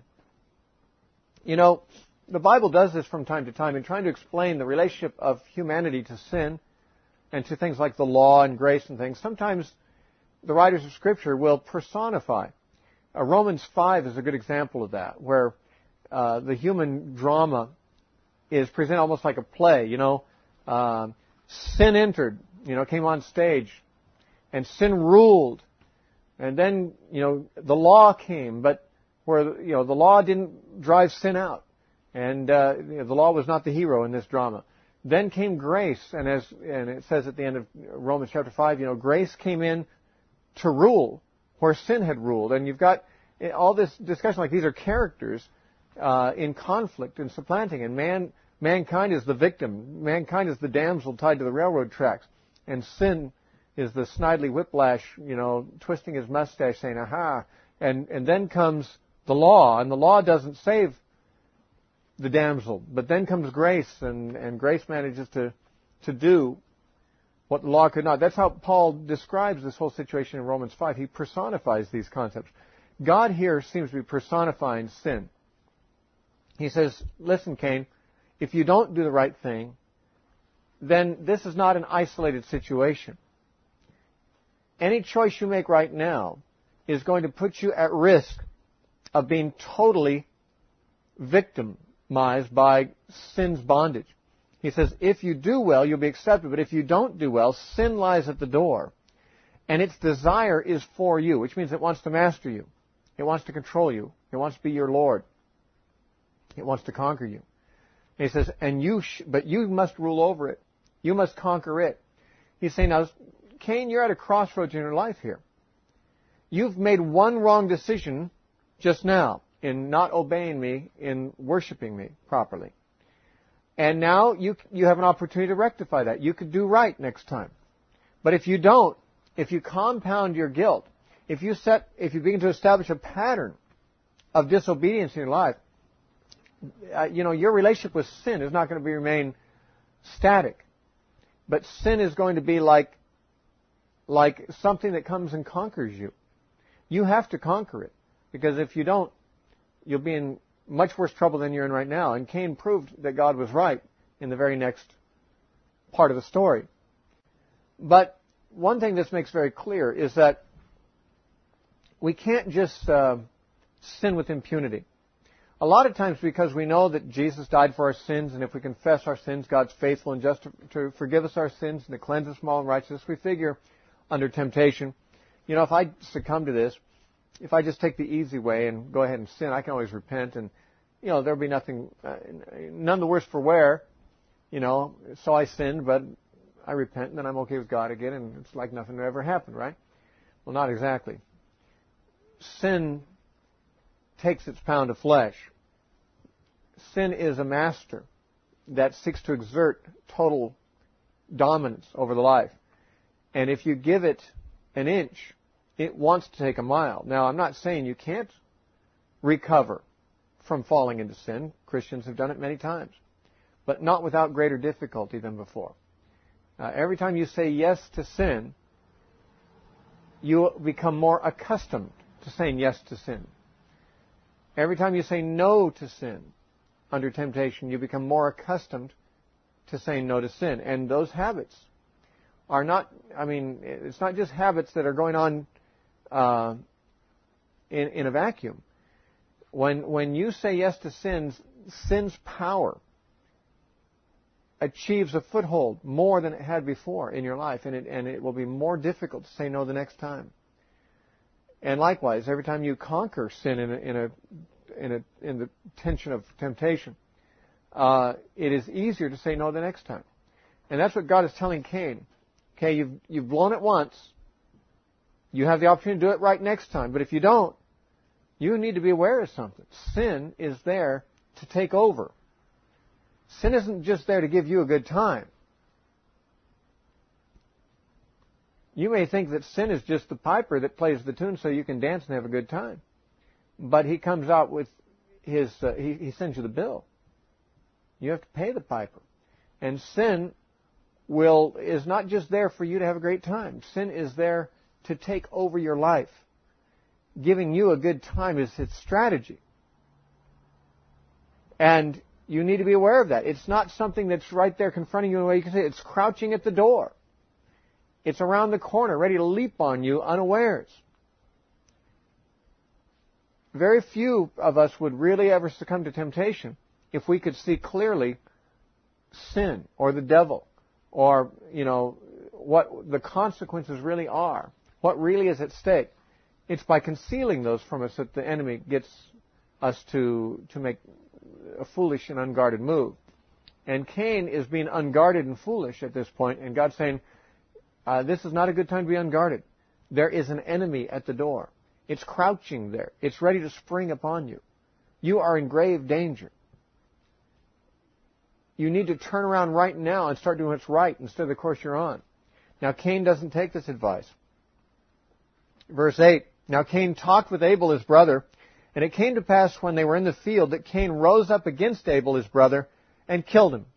S1: You know, the Bible does this from time to time in trying to explain the relationship of humanity to sin and to things like the law and grace and things. Sometimes the writers of Scripture will personify. Uh, Romans five is a good example of that, where uh, the human drama is presented almost like a play. You know, uh, sin entered, you know, came on stage, and sin ruled. And then, you know, the law came, but where, you know, the law didn't drive sin out. And uh, you know, the law was not the hero in this drama. Then came grace, and as and it says at the end of Romans chapter five, you know, grace came in to rule where sin had ruled. And you've got all this discussion like these are characters uh, in conflict and supplanting. And man, mankind is the victim. Mankind is the damsel tied to the railroad tracks. And sin is the snidely whiplash, you know, twisting his mustache saying, aha. And, and then comes the law, and the law doesn't save the damsel. But then comes grace, and, and grace manages to, to do what the law could not. That's how Paul describes this whole situation in Romans five. He personifies these concepts. God here seems to be personifying sin. He says, listen, Cain, if you don't do the right thing, then this is not an isolated situation. Any choice you make right now is going to put you at risk of being totally victimized by sin's bondage. He says, if you do well, you'll be accepted. But if you don't do well, sin lies at the door. And its desire is for you, which means it wants to master you. It wants to control you. It wants to be your Lord. It wants to conquer you. And he says, and you, sh- but you must rule over it. You must conquer it. He's saying, now, Cain, you're at a crossroads in your life here. You've made one wrong decision just now in not obeying me, in worshiping me properly. And now you you have an opportunity to rectify that. You could do right next time. But if you don't, if you compound your guilt, if you set, if you begin to establish a pattern of disobedience in your life, uh, you know, your relationship with sin is not going to be remain static. But sin is going to be like, like something that comes and conquers you. You have to conquer it. Because if you don't, you'll be in much worse trouble than you're in right now. And Cain proved that God was right in the very next part of the story. But one thing this makes very clear is that we can't just uh, sin with impunity. A lot of times because we know that Jesus died for our sins, and if we confess our sins, God's faithful and just to, to forgive us our sins and to cleanse us from all unrighteousness, we figure under temptation, you know, if I succumb to this, if I just take the easy way and go ahead and sin, I can always repent, and, you know, there'll be nothing, uh, none the worse for wear, you know, so I sinned, but I repent, and then I'm okay with God again, and it's like nothing ever happened, right? Well, not exactly. Sin takes its pound of flesh. Sin is a master that seeks to exert total dominance over the life. And if you give it an inch, it wants to take a mile. Now, I'm not saying you can't recover from falling into sin. Christians have done it many times. But not without greater difficulty than before. Uh, every time you say yes to sin, you become more accustomed to saying yes to sin. Every time you say no to sin under temptation, you become more accustomed to saying no to sin. And those habits are not, I mean, it's not just habits that are going on uh, in, in a vacuum. When, when you say yes to sins, sin's power achieves a foothold more than it had before in your life, and it, and it will be more difficult to say no the next time. And likewise, every time you conquer sin in a, in a, in a, in the tension of temptation, uh, it is easier to say no the next time. And that's what God is telling Cain. Okay, you've, you've blown it once. You have the opportunity to do it right next time. But if you don't, you need to be aware of something. Sin is there to take over. Sin isn't just there to give you a good time. You may think that sin is just the piper that plays the tune so you can dance and have a good time. But he comes out with his, uh, he, he sends you the bill. You have to pay the piper. And sin will, is not just there for you to have a great time. Sin is there to take over your life. Giving you a good time is its strategy. And you need to be aware of that. It's not something that's right there confronting you in a way you can say. It's crouching at the door. It's around the corner, ready to leap on you unawares. Very few of us would really ever succumb to temptation if we could see clearly sin or the devil or, you know, what the consequences really are, what really is at stake. It's by concealing those from us that the enemy gets us to, to make a foolish and unguarded move. And Cain is being unguarded and foolish at this point, and God's saying, uh, this is not a good time to be unguarded. There is an enemy at the door. It's crouching there. It's ready to spring upon you. You are in grave danger. You need to turn around right now and start doing what's right instead of the course you're on. Now, Cain doesn't take this advice. Verse eight, now Cain talked with Abel his brother, and it came to pass when they were in the field that Cain rose up against Abel his brother and killed him.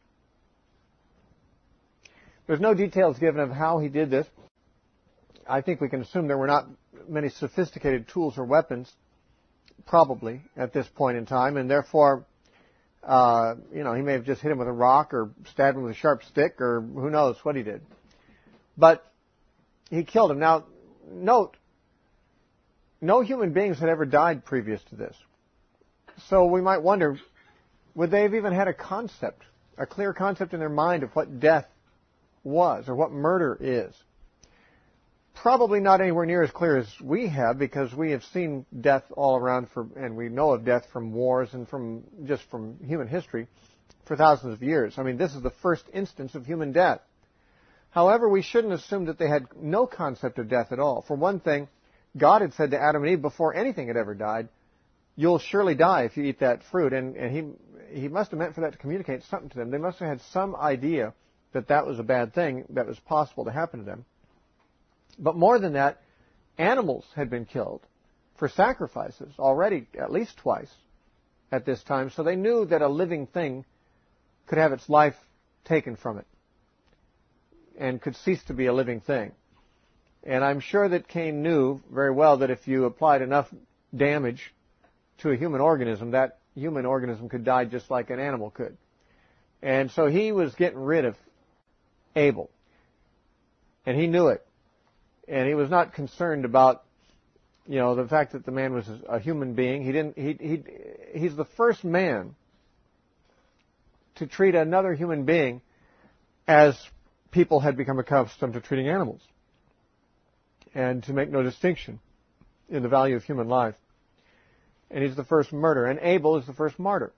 S1: There's no details given of how he did this. I think we can assume there were not many sophisticated tools or weapons, probably, at this point in time, and therefore, uh, you know, he may have just hit him with a rock or stabbed him with a sharp stick, or who knows what he did. But he killed him. Now, note, no human beings had ever died previous to this. So we might wonder, would they have even had a concept, a clear concept in their mind of what death was or what murder is? Probably not anywhere near as clear as we have, because we have seen death all around, for, and we know of death from wars and from just from human history for thousands of years. I mean, this is the first instance of human death. However, we shouldn't assume that they had no concept of death at all. For one thing, God had said to Adam and Eve before anything had ever died, you'll surely die if you eat that fruit. And, and he, he must have meant for that to communicate something to them. They must have had some idea that that was a bad thing that was possible to happen to them. But more than that, animals had been killed for sacrifices already at least twice at this time. So they knew that a living thing could have its life taken from it and could cease to be a living thing. And I'm sure that Cain knew very well that if you applied enough damage to a human organism, that human organism could die just like an animal could. And so he was getting rid of Abel. And he knew it. And he was not concerned about You know, the fact that the man was a human being. He didn't. He he he's the first man to treat another human being as people had become accustomed to treating animals, and to make no distinction in the value of human life. And he's the first murderer. And Abel is the first martyr,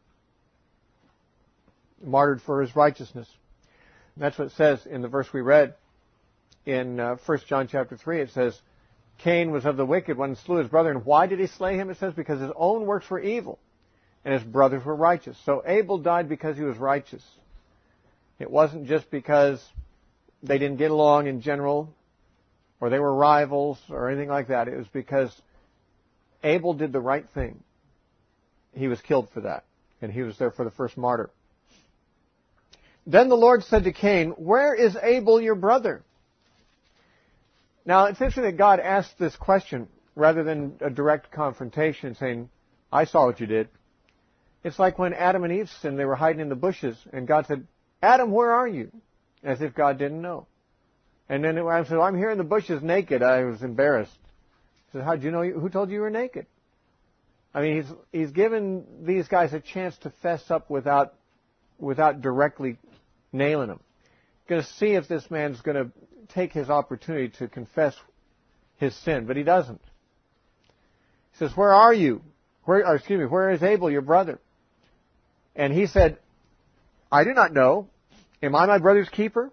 S1: martyred for his righteousness. And that's what it says in the verse we read in uh, First John chapter three. It says, Cain was of the wicked one and slew his brother. And why did he slay him? It says, because his own works were evil and his brothers were righteous. So Abel died because he was righteous. It wasn't just because they didn't get along in general, or they were rivals, or anything like that. It was because Abel did the right thing. He was killed for that, and he was there for the first martyr. Then the Lord said to Cain, where is Abel your brother? Now, it's interesting that God asked this question rather than a direct confrontation saying, I saw what you did. It's like when Adam and Eve sinned, they were hiding in the bushes, and God said, Adam, where are you? As if God didn't know. And then Adam said, I'm here in the bushes naked. I was embarrassed. He said, how'd you know? You, who told you you were naked? I mean, he's he's given these guys a chance to fess up without without directly nailing them. Going to see if this man's going to take his opportunity to confess his sin, but he doesn't. He says, where are you? Where, or excuse me, where is Abel, your brother? And he said, I do not know. Am I my brother's keeper?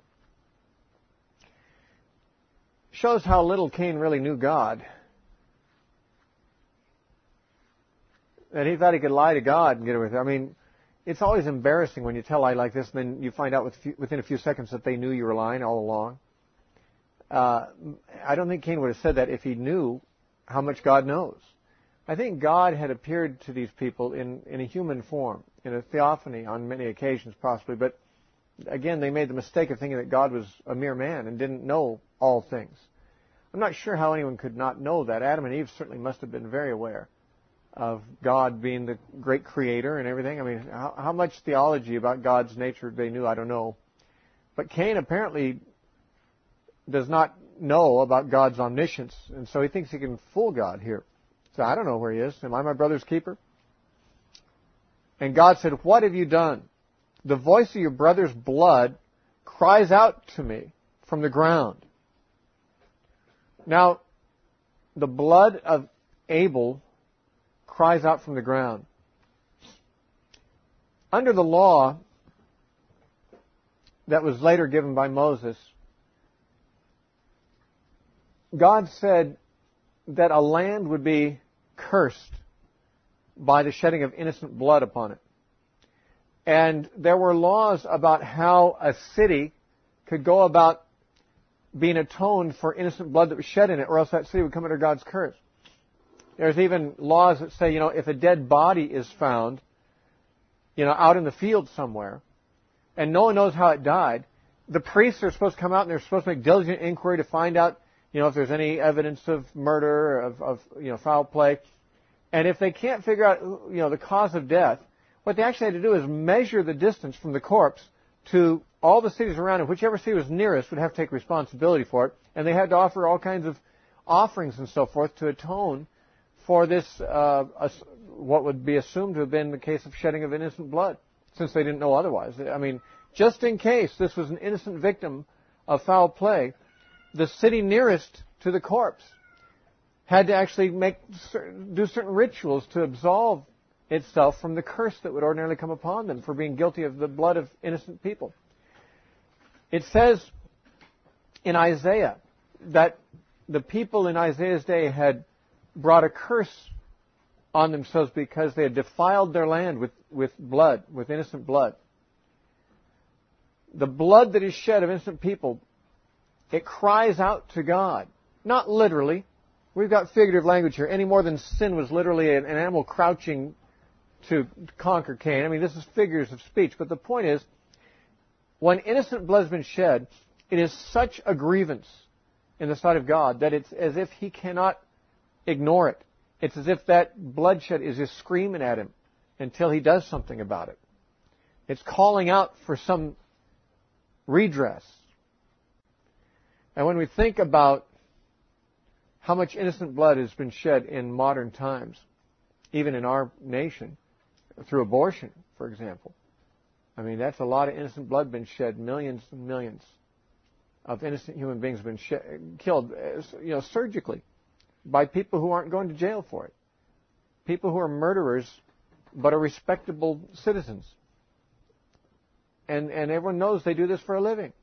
S1: Shows how little Cain really knew God. And he thought he could lie to God and get away with it. I mean, it's always embarrassing when you tell a lie like this, and then you find out within a few seconds that they knew you were lying all along. Uh, I don't think Cain would have said that if he knew how much God knows. I think God had appeared to these people in, in a human form, in a theophany on many occasions possibly, but again, they made the mistake of thinking that God was a mere man and didn't know all things. I'm not sure how anyone could not know that. Adam and Eve certainly must have been very aware of God being the great creator and everything. I mean, how, how much theology about God's nature they knew, I don't know. But Cain apparently does not know about God's omniscience, and so he thinks he can fool God here. So I don't know where he is. Am I my brother's keeper? And God said, what have you done? The voice of your brother's blood cries out to me from the ground. Now, the blood of Abel cries out from the ground. Under the law that was later given by Moses, God said that a land would be cursed by the shedding of innocent blood upon it. And there were laws about how a city could go about being atoned for innocent blood that was shed in it, or else that city would come under God's curse. There's even laws that say, you know, if a dead body is found, you know, out in the field somewhere, and no one knows how it died, the priests are supposed to come out and they're supposed to make diligent inquiry to find out, you know, if there's any evidence of murder, of, of you know, foul play. And if they can't figure out, you know, the cause of death, what they actually had to do is measure the distance from the corpse to all the cities around it. Whichever city was nearest would have to take responsibility for it. And they had to offer all kinds of offerings and so forth to atone for this, uh, what would be assumed to have been the case of shedding of innocent blood, since they didn't know otherwise. I mean, just in case this was an innocent victim of foul play, the city nearest to the corpse had to actually make do certain rituals to absolve itself from the curse that would ordinarily come upon them for being guilty of the blood of innocent people. It says in Isaiah that the people in Isaiah's day had brought a curse on themselves because they had defiled their land with, with blood, with innocent blood. The blood that is shed of innocent people, it cries out to God. Not literally. We've got figurative language here, any more than sin was literally an animal crouching to conquer Cain. I mean, this is figures of speech. But the point is, when innocent blood has been shed, it is such a grievance in the sight of God that it's as if He cannot ignore it. It's as if that bloodshed is just screaming at Him until He does something about it. It's calling out for some redress. And when we think about how much innocent blood has been shed in modern times, even in our nation, through abortion, for example. I mean, that's a lot of innocent blood been shed. Millions and millions of innocent human beings have been sh- killed, you know, surgically by people who aren't going to jail for it. People who are murderers but are respectable citizens. And, and everyone knows they do this for a living.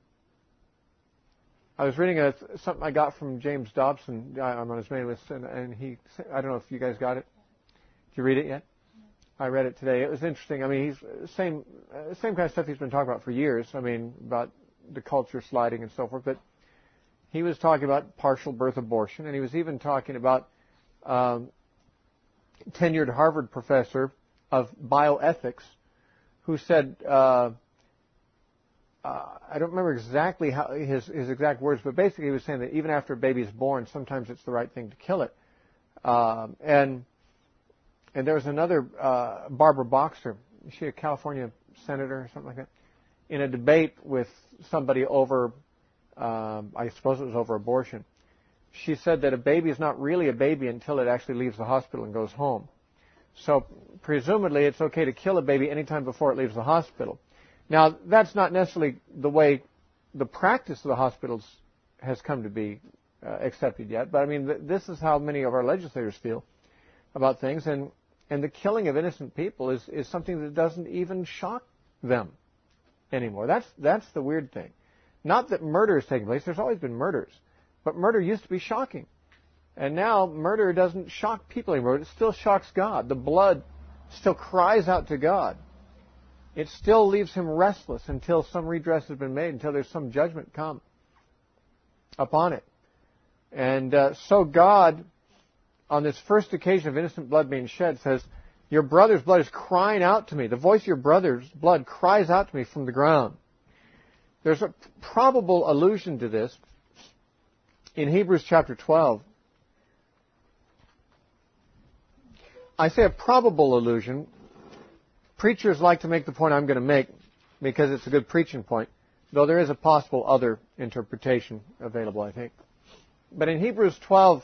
S1: I was reading a, something I got from James Dobson. I'm on his mailing list, and, and he, I don't know if you guys got it. Did you read it yet? I read it today. It was interesting. I mean, he's same uh, same kind of stuff he's been talking about for years. I mean, about the culture sliding and so forth. But he was talking about partial birth abortion, and he was even talking about um, tenured Harvard professor of bioethics who said, uh, uh, I don't remember exactly how his his exact words, but basically he was saying that even after a baby is born, sometimes it's the right thing to kill it. Um, and And there was another, uh, Barbara Boxer, is she a California senator or something like that, in a debate with somebody over, um, I suppose it was over abortion. She said that a baby is not really a baby until it actually leaves the hospital and goes home. So presumably it's okay to kill a baby anytime before it leaves the hospital. Now, that's not necessarily the way the practice of the hospitals has come to be uh, accepted yet, but I mean, th- this is how many of our legislators feel about things, and and the killing of innocent people is, is something that doesn't even shock them anymore. That's that's the weird thing. Not that murder is taking place. There's always been murders. But murder used to be shocking. And now murder doesn't shock people anymore. It still shocks God. The blood still cries out to God. It still leaves him restless until some redress has been made, until there's some judgment come upon it. And uh, so God, on this first occasion of innocent blood being shed, says, your brother's blood is crying out to me. The voice of your brother's blood cries out to me from the ground. There's a probable allusion to this in Hebrews chapter twelve. I say a probable allusion. Preachers like to make the point I'm going to make because it's a good preaching point, though there is a possible other interpretation available, I think. But in Hebrews twelve,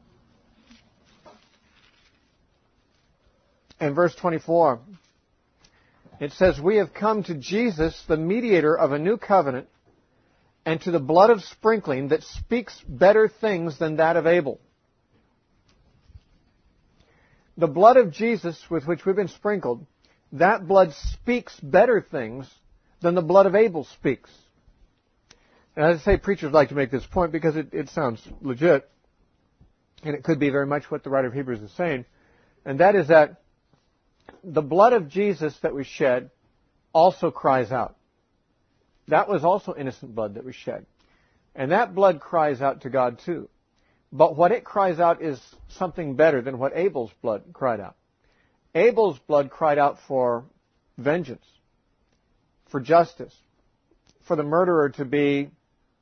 S1: in verse twenty-four, it says, we have come to Jesus, the mediator of a new covenant, and to the blood of sprinkling that speaks better things than that of Abel. The blood of Jesus with which we've been sprinkled, that blood speaks better things than the blood of Abel speaks. And as I say, preachers like to make this point because it, it sounds legit, and it could be very much what the writer of Hebrews is saying, and that is that the blood of Jesus that was shed also cries out. That was also innocent blood that was shed. And that blood cries out to God too. But what it cries out is something better than what Abel's blood cried out. Abel's blood cried out for vengeance, for justice, for the murderer to be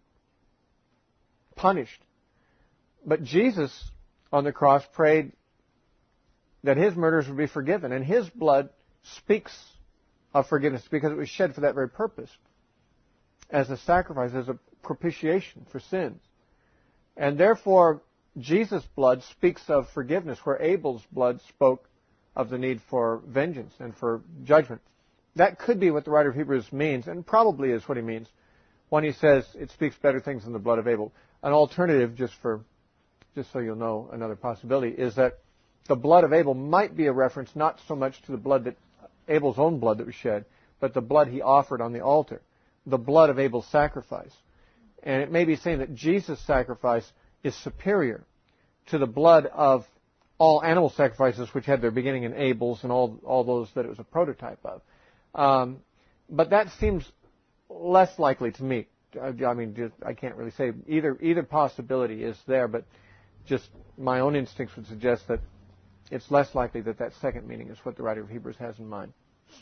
S1: punished. But Jesus on the cross prayed that his murderers would be forgiven, and his blood speaks of forgiveness because it was shed for that very purpose, as a sacrifice, as a propitiation for sins. And therefore, Jesus' blood speaks of forgiveness, where Abel's blood spoke of the need for vengeance and for judgment. That could be what the writer of Hebrews means, and probably is what he means when he says it speaks better things than the blood of Abel. An alternative, just for, just so you'll know, another possibility, is that the blood of Abel might be a reference not so much to the blood that Abel's own blood that was shed, but the blood he offered on the altar, the blood of Abel's sacrifice. And it may be saying that Jesus' sacrifice is superior to the blood of all animal sacrifices which had their beginning in Abel's and all all those that it was a prototype of. Um, but that seems less likely to me. I mean, just, I can't really say. Either either possibility is there, but just my own instincts would suggest that it's less likely that that second meaning is what the writer of Hebrews has in mind.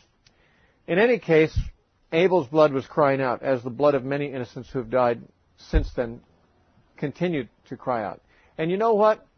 S1: In any case, Abel's blood was crying out, as the blood of many innocents who have died since then continued to cry out. And you know what?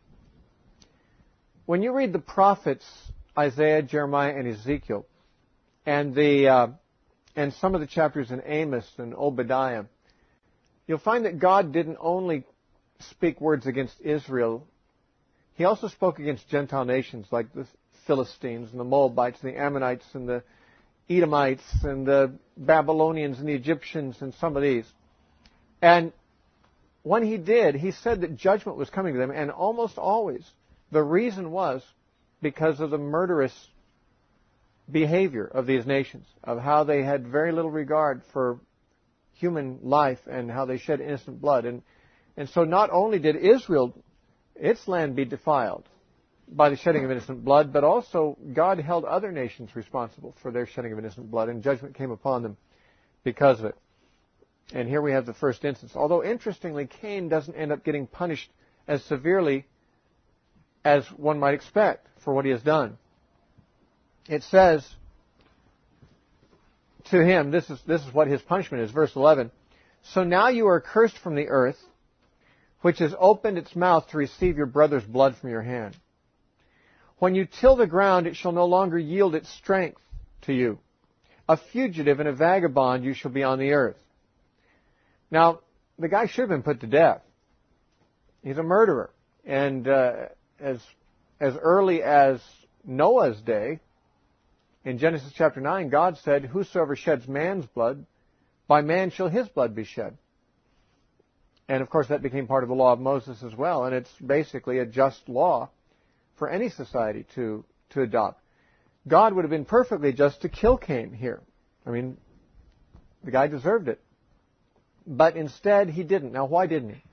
S1: When you read the prophets, Isaiah, Jeremiah, and Ezekiel, and the uh, and some of the chapters in Amos and Obadiah, you'll find that God didn't only speak words against Israel, he also spoke against Gentile nations like the Philistines and the Moabites and the Ammonites and the Edomites and the Babylonians and the Egyptians and some of these. And when he did, he said that judgment was coming to them, and almost always the reason was because of the murderous behavior of these nations, of how they had very little regard for human life and how they shed innocent blood. And, and so not only did Israel, its land, be defiled by the shedding of innocent blood, but also God held other nations responsible for their shedding of innocent blood, and judgment came upon them because of it. And here we have the first instance. Although, interestingly, Cain doesn't end up getting punished as severely as one might expect for what he has done. It says to him, this is, this is what his punishment is, verse eleven, "So now you are cursed from the earth, which has opened its mouth to receive your brother's blood from your hand. When you till the ground, it shall no longer yield its strength to you. A fugitive and a vagabond you shall be on the earth." Now, the guy should have been put to death. He's a murderer. And uh, as as early as Noah's day, in Genesis chapter nine, God said, "Whosoever sheds man's blood, by man shall his blood be shed." And of course that became part of the law of Moses as well, and it's basically a just law for any society to, to adopt. God would have been perfectly just to kill Cain here. I mean, the guy deserved it. But instead, he didn't. Now, why didn't he?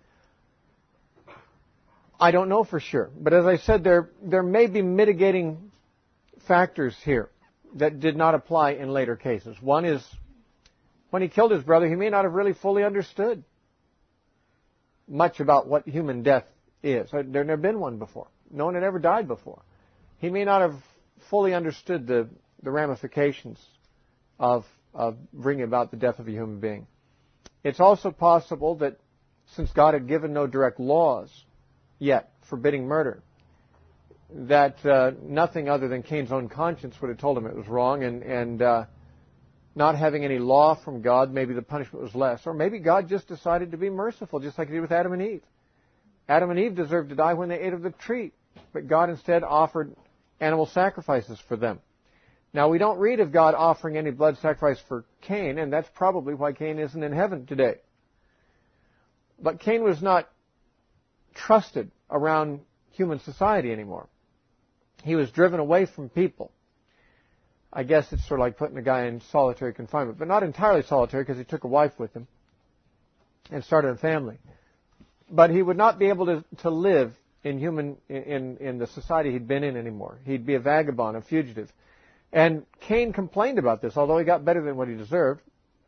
S1: I don't know for sure. But as I said, there, there may be mitigating factors here that did not apply in later cases. One is, when he killed his brother, he may not have really fully understood much about what human death is. There had never been one before. No one had ever died before. He may not have fully understood the, the ramifications of, of bringing about the death of a human being. It's also possible that since God had given no direct laws yet forbidding murder, that uh, nothing other than Cain's own conscience would have told him it was wrong, and, and uh, not having any law from God, maybe the punishment was less. Or maybe God just decided to be merciful, just like he did with Adam and Eve. Adam and Eve deserved to die when they ate of the tree, but God instead offered animal sacrifices for them. Now, we don't read of God offering any blood sacrifice for Cain, and that's probably why Cain isn't in heaven today. But Cain was not trusted around human society anymore. He was driven away from people. I guess it's sort of like putting a guy in solitary confinement, but not entirely solitary because he took a wife with him and started a family. But he would not be able to, to live in human in, in the society he'd been in anymore. He'd be a vagabond, a fugitive. And Cain complained about this, although he got better than what he deserved.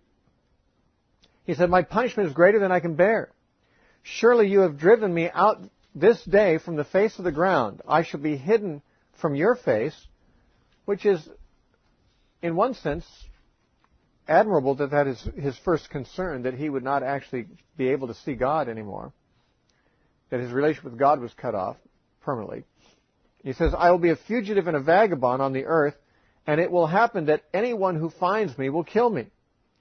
S1: He said, "My punishment is greater than I can bear. Surely you have driven me out this day from the face of the ground. I shall be hidden from your face," which is, in one sense, admirable that that is his first concern, that he would not actually be able to see God anymore, that his relationship with God was cut off permanently. He says, "I will be a fugitive and a vagabond on the earth, and it will happen that anyone who finds me will kill me."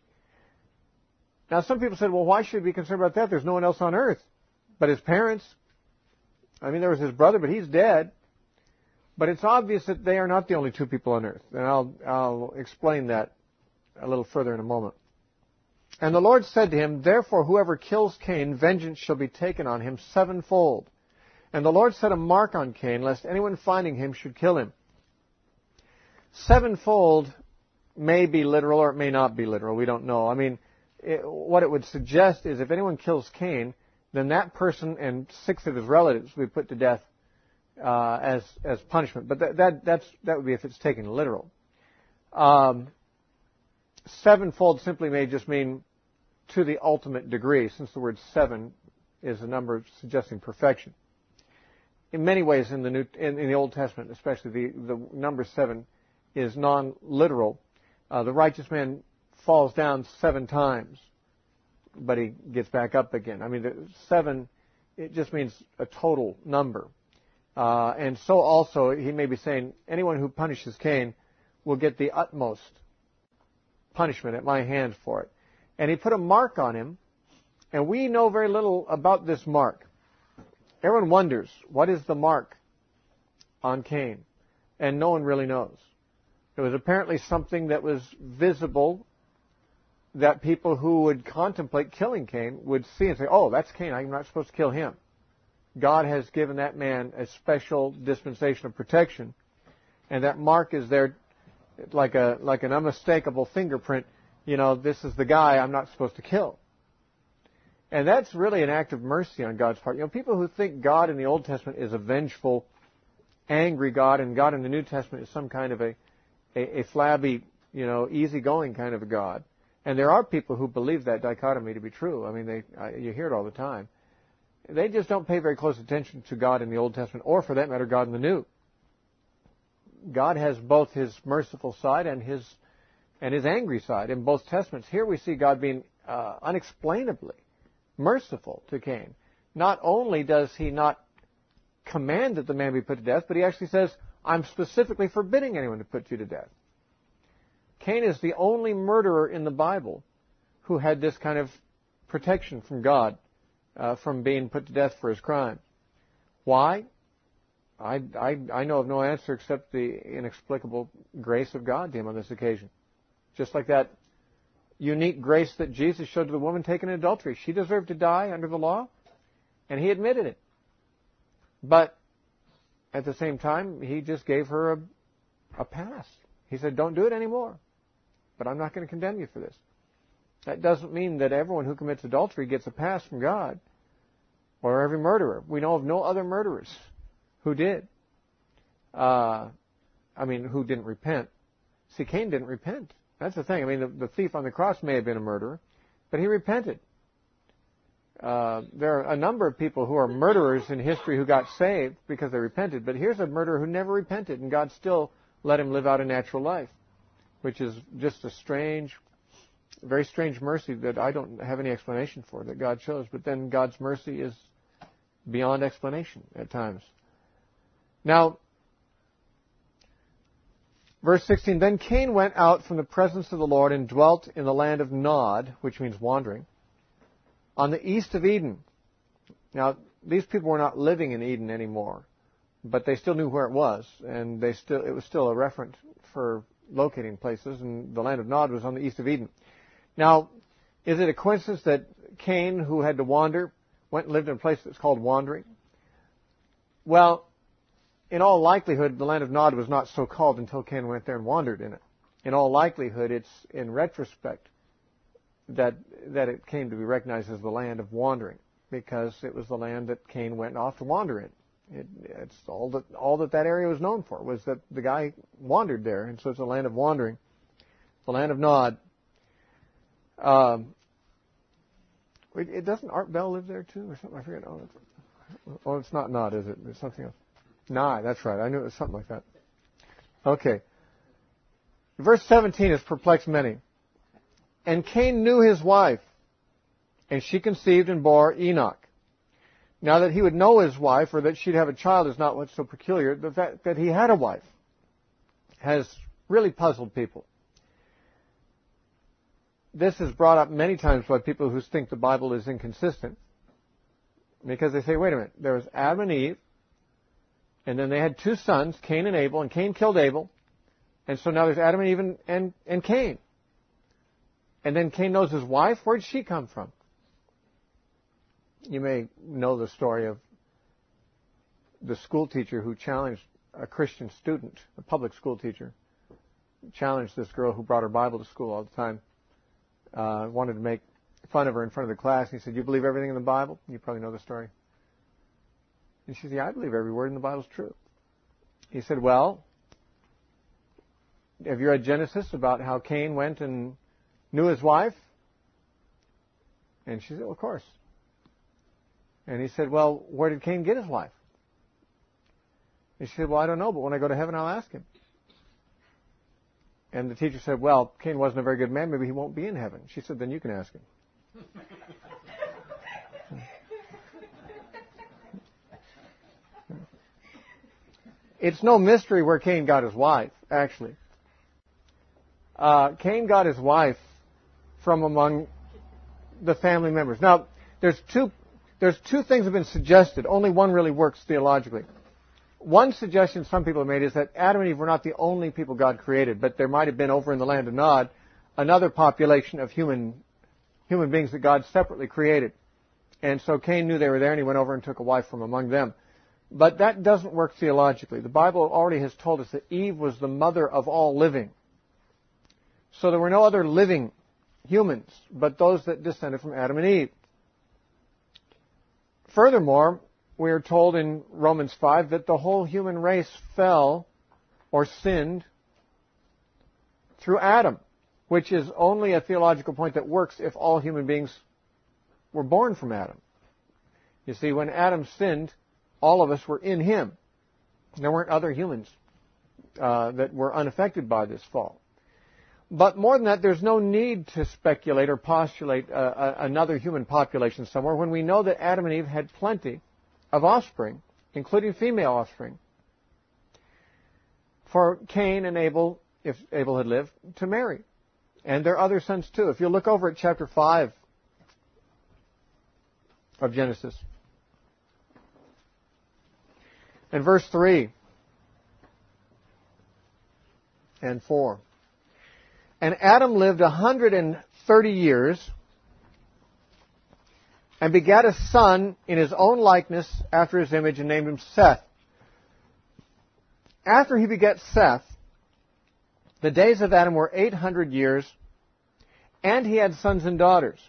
S1: Now, some people said, well, why should we be concerned about that? There's no one else on earth. But his parents, I mean, there was his brother, but he's dead. But it's obvious that they are not the only two people on earth. And I'll, I'll explain that a little further in a moment. "And the Lord said to him, Therefore, whoever kills Cain, vengeance shall be taken on him sevenfold. And the Lord set a mark on Cain, lest anyone finding him should kill him." Sevenfold may be literal or it may not be literal. We don't know. I mean, it, what it would suggest is if anyone kills Cain, then that person and six of his relatives will be put to death uh, as as punishment. But that that that's that would be if it's taken literal. Um, sevenfold simply may just mean to the ultimate degree, since the word seven is a number suggesting perfection. In many ways, in the New in, in the Old Testament, especially the the number seven is non-literal. Uh, the righteous man falls down seven times, but he gets back up again. I mean, the seven, it just means a total number. Uh, and so also, he may be saying, anyone who punishes Cain will get the utmost punishment at my hand for it. And he put a mark on him, and we know very little about this mark. everyone wonders, what is the mark on Cain? And no one really knows. It was apparently something that was visible, that people who would contemplate killing Cain would see and say, oh, that's Cain, I'm not supposed to kill him. God has given that man a special dispensation of protection, and that mark is there like a like an unmistakable fingerprint. You know, this is the guy I'm not supposed to kill. And that's really an act of mercy on God's part. You know, people who think God in the Old Testament is a vengeful, angry God, and God in the New Testament is some kind of a, a, a flabby, you know, easygoing kind of a God. And there are people who believe that dichotomy to be true. I mean, they I, you hear it all the time. They just don't pay very close attention to God in the Old Testament, or for that matter, God in the New. God has both His merciful side and His and His angry side in both Testaments. Here we see God being uh, unexplainably merciful to Cain. Not only does He not command that the man be put to death, but He actually says, I'm specifically forbidding anyone to put you to death. Cain is the only murderer in the Bible who had this kind of protection from God uh, from being put to death for his crime. Why? I, I, I know of no answer except the inexplicable grace of God to him on this occasion. Just like that unique grace that Jesus showed to the woman taken in adultery. She deserved to die under the law, and He admitted it. But at the same time, He just gave her a, a pass. He said, don't do it anymore, but I'm not going to condemn you for this. That doesn't mean that everyone who commits adultery gets a pass from God, or every murderer. We know of no other murderers who did. Uh, I mean, who didn't repent. See, Cain didn't repent. That's the thing. I mean, the, the thief on the cross may have been a murderer, but he repented. Uh, there are a number of people who are murderers in history who got saved because they repented, but here's a murderer who never repented, and God still let him live out a natural life, which is just a strange, very strange mercy that I don't have any explanation for, that God shows. But then God's mercy is beyond explanation at times. Now, verse sixteen, then Cain went out from the presence of the Lord and dwelt in the land of Nod, which means wandering, on the east of Eden. Now, these people were not living in Eden anymore, but they still knew where it was, and they still it was still a referent for locating places, and the land of Nod was on the east of Eden. Now, is it a coincidence that Cain, who had to wander, went and lived in a place that's called wandering? Well, in all likelihood, the land of Nod was not so called until Cain went there and wandered in it. In all likelihood, it's in retrospect that that it came to be recognized as the land of wandering, because it was the land that Cain went off to wander in. It, it's all that all that that area was known for, was that the guy wandered there, and so it's a land of wandering, the land of Nod. Um, it doesn't Art Bell live there too, or something? I forget. Oh, it's, oh, it's not Nod, is it? It's something else. Nah, that's right. I knew it was something like that. Okay. Verse seventeen has perplexed many. And Cain knew his wife, and she conceived and bore Enoch. Now, that he would know his wife, or that she'd have a child, is not what's so peculiar. The fact that he had a wife has really puzzled people. This is brought up many times by people who think the Bible is inconsistent, because they say, wait a minute, there was Adam and Eve, and then they had two sons, Cain and Abel, and Cain killed Abel, and so now there's Adam and Eve and, and, and Cain. And then Cain knows his wife. Where did she come from? You may know the story of the school teacher who challenged a Christian student, a public school teacher, challenged this girl who brought her Bible to school all the time, uh, wanted to make fun of her in front of the class. He said, you believe everything in the Bible? You probably know the story. And she said, yeah, I believe every word in the Bible is true. He said, well, have you read Genesis about how Cain went and knew his wife? And she said, well, of course. And he said, well, where did Cain get his wife? And she said, well, I don't know, but when I go to heaven, I'll ask him. And the teacher said, well, Cain wasn't a very good man. Maybe he won't be in heaven. She said, then you can ask him. It's no mystery where Cain got his wife, actually. Uh, Cain got his wife from among the family members. Now, there's two there's two things have been suggested. Only one really works theologically. One suggestion some people have made is that Adam and Eve were not the only people God created, but there might have been over in the land of Nod another population of human human beings that God separately created. And so Cain knew they were there, and he went over and took a wife from among them. But that doesn't work theologically. The Bible already has told us that Eve was the mother of all living. So there were no other living humans, but those that descended from Adam and Eve. Furthermore, we are told in Romans five that the whole human race fell or sinned through Adam, which is only a theological point that works if all human beings were born from Adam. You see, when Adam sinned, all of us were in him. There weren't other humans uh, that were unaffected by this fall. But more than that, there's no need to speculate or postulate uh, another human population somewhere when we know that Adam and Eve had plenty of offspring, including female offspring, for Cain and Abel, if Abel had lived, to marry. And their other sons too. If you look over at chapter five of Genesis, and verse three and four. And Adam lived a hundred and thirty years, and begat a son in his own likeness after his image, and named him Seth. After he begat Seth, the days of Adam were eight hundred years, and he had sons and daughters.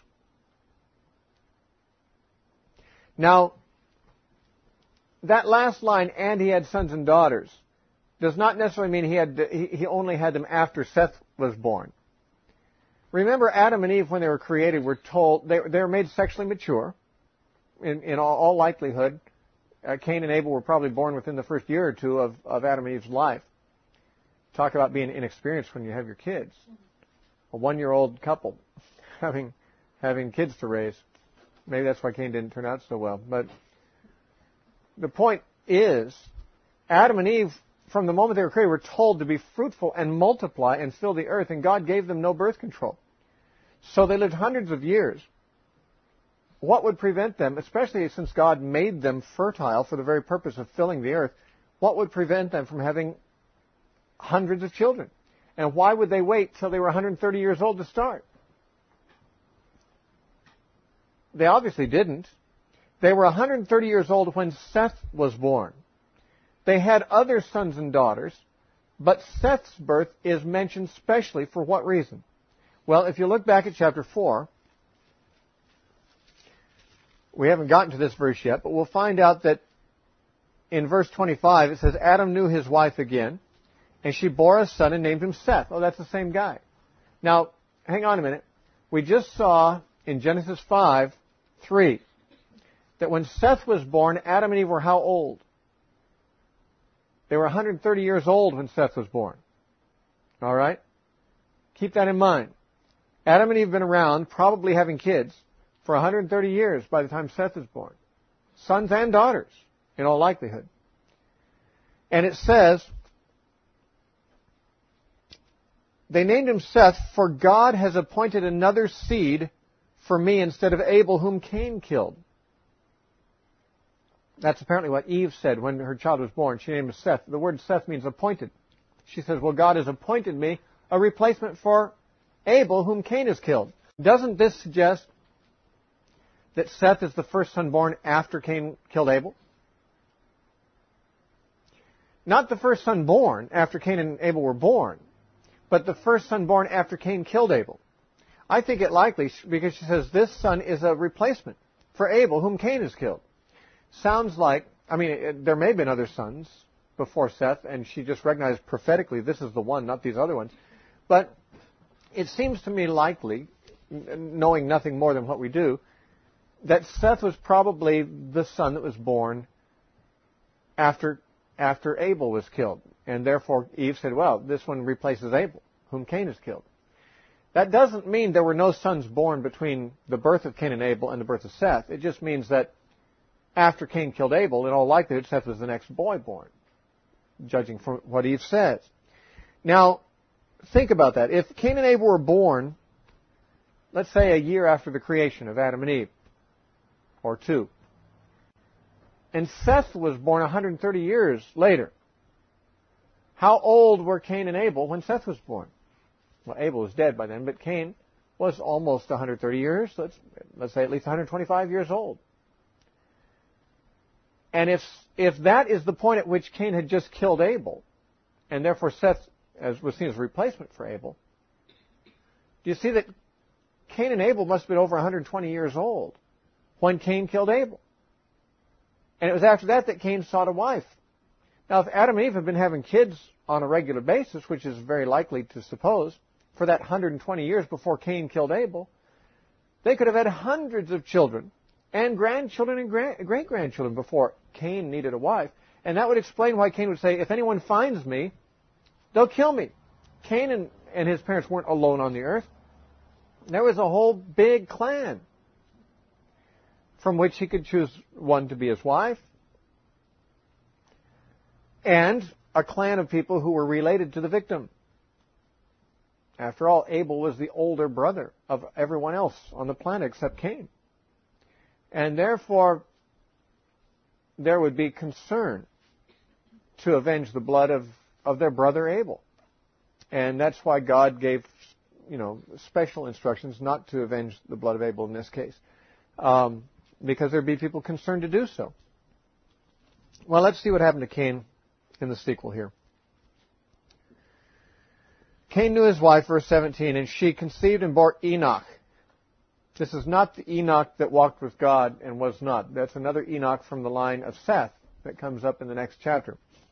S1: Now, that last line, and he had sons and daughters, does not necessarily mean he had he only had them after Seth was born. Remember, Adam and Eve, when they were created, were told they, they were made sexually mature. In, in all, all likelihood, uh, Cain and Abel were probably born within the first year or two of, of Adam and Eve's life. Talk about being inexperienced when you have your kids. A one-year-old couple having having kids to raise. Maybe that's why Cain didn't turn out so well. But the point is, Adam and Eve, from the moment they were created, were told to be fruitful and multiply and fill the earth, and God gave them no birth control. So they lived hundreds of years. What would prevent them, especially since God made them fertile for the very purpose of filling the earth, what would prevent them from having hundreds of children? And why would they wait till they were one hundred thirty years old to start? They obviously didn't. They were one hundred thirty years old when Seth was born. They had other sons and daughters, but Seth's birth is mentioned specially for what reason? Well, if you look back at chapter four, we haven't gotten to this verse yet, but we'll find out that in verse twenty-five it says, Adam knew his wife again, and she bore a son and named him Seth. Oh, that's the same guy. Now, hang on a minute. We just saw in Genesis five, three, that when Seth was born, Adam and Eve were how old? They were one hundred thirty years old when Seth was born. All right? Keep that in mind. Adam and Eve have been around, probably having kids, for one hundred thirty years by the time Seth is born. Sons and daughters, in all likelihood. And it says, they named him Seth, for God has appointed another seed for me instead of Abel, whom Cain killed. That's apparently what Eve said when her child was born. She named him Seth. The word Seth means appointed. She says, well, God has appointed me a replacement for Abel, whom Cain has killed. Doesn't this suggest that Seth is the first son born after Cain killed Abel? Not the first son born after Cain and Abel were born, but the first son born after Cain killed Abel. I think it likely because she says this son is a replacement for Abel, whom Cain has killed. Sounds like, I mean, it, there may have been other sons before Seth, and she just recognized prophetically this is the one, not these other ones. But it seems to me likely, knowing nothing more than what we do, that Seth was probably the son that was born after after Abel was killed. And therefore Eve said, well, this one replaces Abel, whom Cain has killed. That doesn't mean there were no sons born between the birth of Cain and Abel and the birth of Seth. It just means that after Cain killed Abel, in all likelihood, Seth was the next boy born, judging from what Eve says. Now, think about that. If Cain and Abel were born, let's say a year after the creation of Adam and Eve, or two, And Seth was born one hundred thirty years later. How old were Cain and Abel when Seth was born? Well, Abel was dead by then, but Cain was almost one hundred thirty years. Let's, let's say at least one hundred twenty-five years old. And if, if that is the point at which Cain had just killed Abel, and therefore Seth as was seen as a replacement for Abel, do you see that Cain and Abel must have been over one hundred twenty years old when Cain killed Abel? And it was after that that Cain sought a wife. Now, if Adam and Eve had been having kids on a regular basis, which is very likely to suppose, for that one hundred twenty years before Cain killed Abel, they could have had hundreds of children and grandchildren and gra- great-grandchildren before Cain needed a wife. And that would explain why Cain would say, if anyone finds me, they'll kill me. Cain and, and his parents weren't alone on the earth. There was a whole big clan from which he could choose one to be his wife, and a clan of people who were related to the victim. After all, Abel was the older brother of everyone else on the planet except Cain. And therefore, there would be concern to avenge the blood of, of their brother Abel. And that's why God gave, you know, special instructions not to avenge the blood of Abel in this case. Um, because there'd be people concerned to do so. Well, let's see what happened to Cain in the sequel here. Cain knew his wife, verse seventeen, and she conceived and bore Enoch. This is not the Enoch that walked with God and was not. That's another Enoch from the line of Seth that comes up in the next chapter.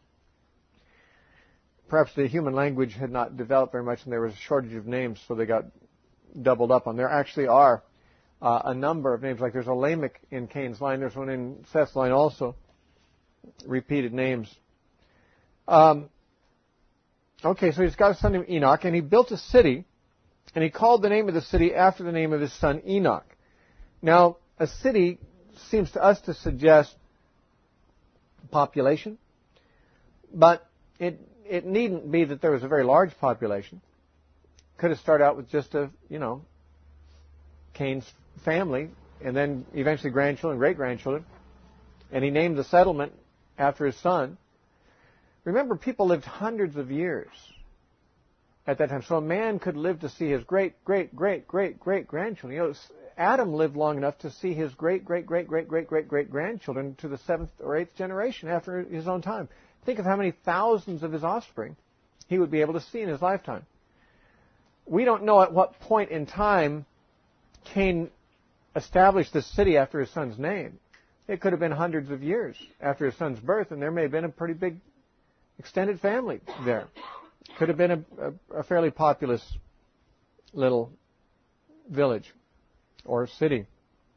S1: Perhaps the human language had not developed very much and there was a shortage of names, so they got doubled up on. There actually are uh, a number of names. Like there's a Lamech in Cain's line. There's one in Seth's line also. Repeated names. Um, okay, so he's got a son named Enoch, and he built a city, and he called the name of the city after the name of his son Enoch. Now, a city seems to us to suggest population, but it it needn't be that there was a very large population. Could have started out with just a, you know, Cain's family, and then eventually grandchildren, great-grandchildren, and he named the settlement after his son. Remember, people lived hundreds of years at that time, so a man could live to see his great, great, great, great, great grandchildren. You know, Adam lived long enough to see his great, great, great, great, great, great, great grandchildren to the seventh or eighth generation after his own time. Think of how many thousands of his offspring he would be able to see in his lifetime. We don't know at what point in time Cain established this city after his son's name. It could have been hundreds of years after his son's birth, and there may have been a pretty big extended family there. Could have been a, a, a fairly populous little village or city.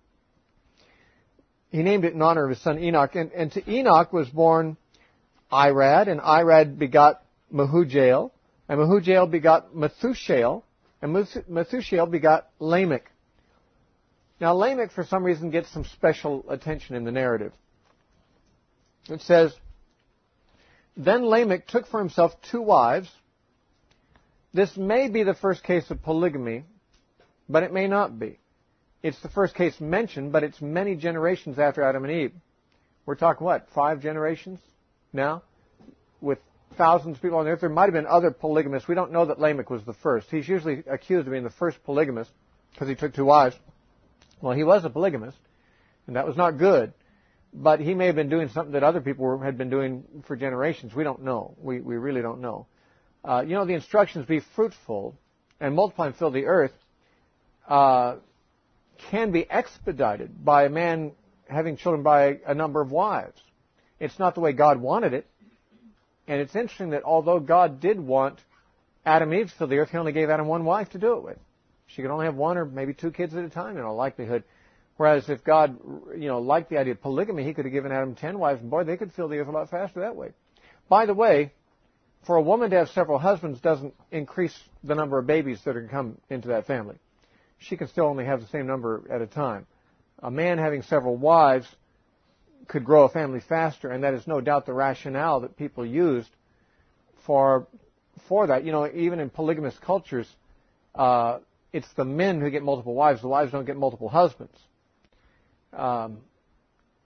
S1: He named it in honor of his son Enoch, and, and to Enoch was born Irad, and Irad begot Mehujael, and Mehujael begot Methushael, and Methushael begot Lamech. Now, Lamech, for some reason, gets some special attention in the narrative. It says, then Lamech took for himself two wives. This may be the first case of polygamy, but it may not be. It's the first case mentioned, but it's many generations after Adam and Eve. We're talking, what, five generations now? With thousands of people on the earth. There might have been other polygamists. We don't know that Lamech was the first. He's usually accused of being the first polygamist because he took two wives. Well, he was a polygamist, and that was not good. But he may have been doing something that other people were, had been doing for generations. We don't know. We, we really don't know. Uh, you know, the instructions, be fruitful and multiply and fill the earth, uh, can be expedited by a man having children by a number of wives. It's not the way God wanted it. And it's interesting that although God did want Adam and Eve to fill the earth, he only gave Adam one wife to do it with. She could only have one or maybe two kids at a time in all likelihood. Whereas if God, you know, liked the idea of polygamy, he could have given Adam ten wives, and boy, they could fill the earth a lot faster that way. By the way, for a woman to have several husbands doesn't increase the number of babies that are going to come into that family. She can still only have the same number at a time. A man having several wives could grow a family faster, and that is no doubt the rationale that people used for for that. You know, even in polygamous cultures, uh, it's the men who get multiple wives. The wives don't get multiple husbands. Um,